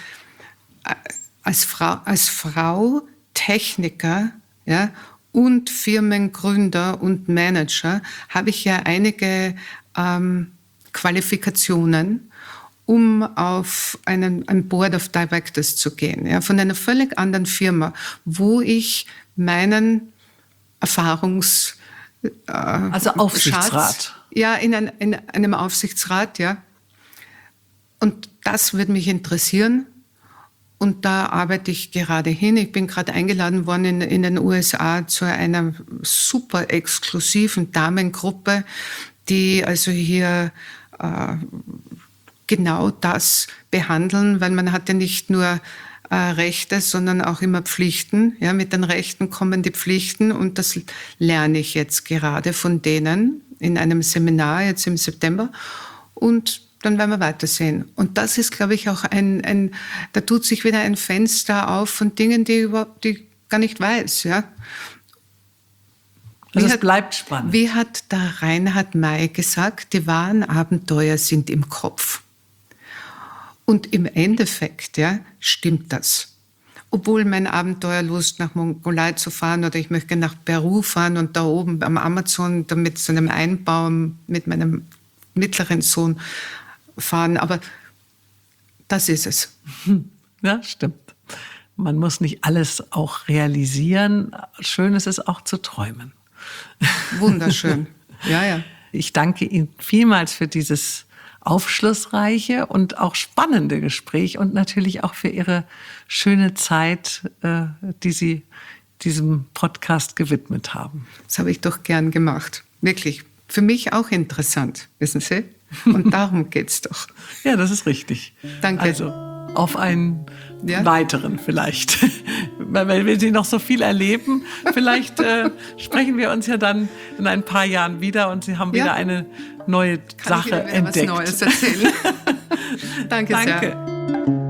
als Frau, als Frau Techniker, ja, und Firmengründer und Manager, habe ich ja einige ähm, Qualifikationen, um auf einen, ein Board of Directors zu gehen, ja, von einer völlig anderen Firma, wo ich meinen Erfahrungs äh, Also Aufsichtsrat. Schatz, ja, in, ein, in einem Aufsichtsrat, ja. Und das würde mich interessieren. Und da arbeite ich gerade hin. Ich bin gerade eingeladen worden in, in den U S A zu einer super exklusiven Damengruppe, die also hier äh, genau das behandeln, weil man hat ja nicht nur äh, Rechte, sondern auch immer Pflichten. Ja, mit den Rechten kommen die Pflichten und das lerne ich jetzt gerade von denen in einem Seminar jetzt im September. Und dann werden wir weitersehen. Und das ist, glaube ich, auch ein, ein, da tut sich wieder ein Fenster auf von Dingen, die ich überhaupt die ich gar nicht weiß. Ja. Also wie es hat, bleibt spannend. Wie hat der Reinhard May gesagt, die wahren Abenteuer sind im Kopf. Und im Endeffekt, ja, stimmt das. Obwohl mein Abenteuerlust nach Mongolei zu fahren oder ich möchte nach Peru fahren und da oben am Amazon da mit so einem Einbau mit meinem mittleren Sohn fahren, aber das ist es. Ja, stimmt. Man muss nicht alles auch realisieren. Schön ist es auch zu träumen. Wunderschön. Ja, ja. Ich danke Ihnen vielmals für dieses aufschlussreiche und auch spannende Gespräch und natürlich auch für Ihre schöne Zeit, die Sie diesem Podcast gewidmet haben. Das habe ich doch gern gemacht. Wirklich. Für mich auch interessant, wissen Sie? Und darum geht's doch. Ja, das ist richtig. Danke. Also auf einen ja? weiteren vielleicht. Weil wir Sie noch so viel erleben, vielleicht äh, sprechen wir uns ja dann in ein paar Jahren wieder und Sie haben wieder ja. eine neue Kann Sache ich wieder entdeckt. Was Neues erzählen. Danke, Danke sehr.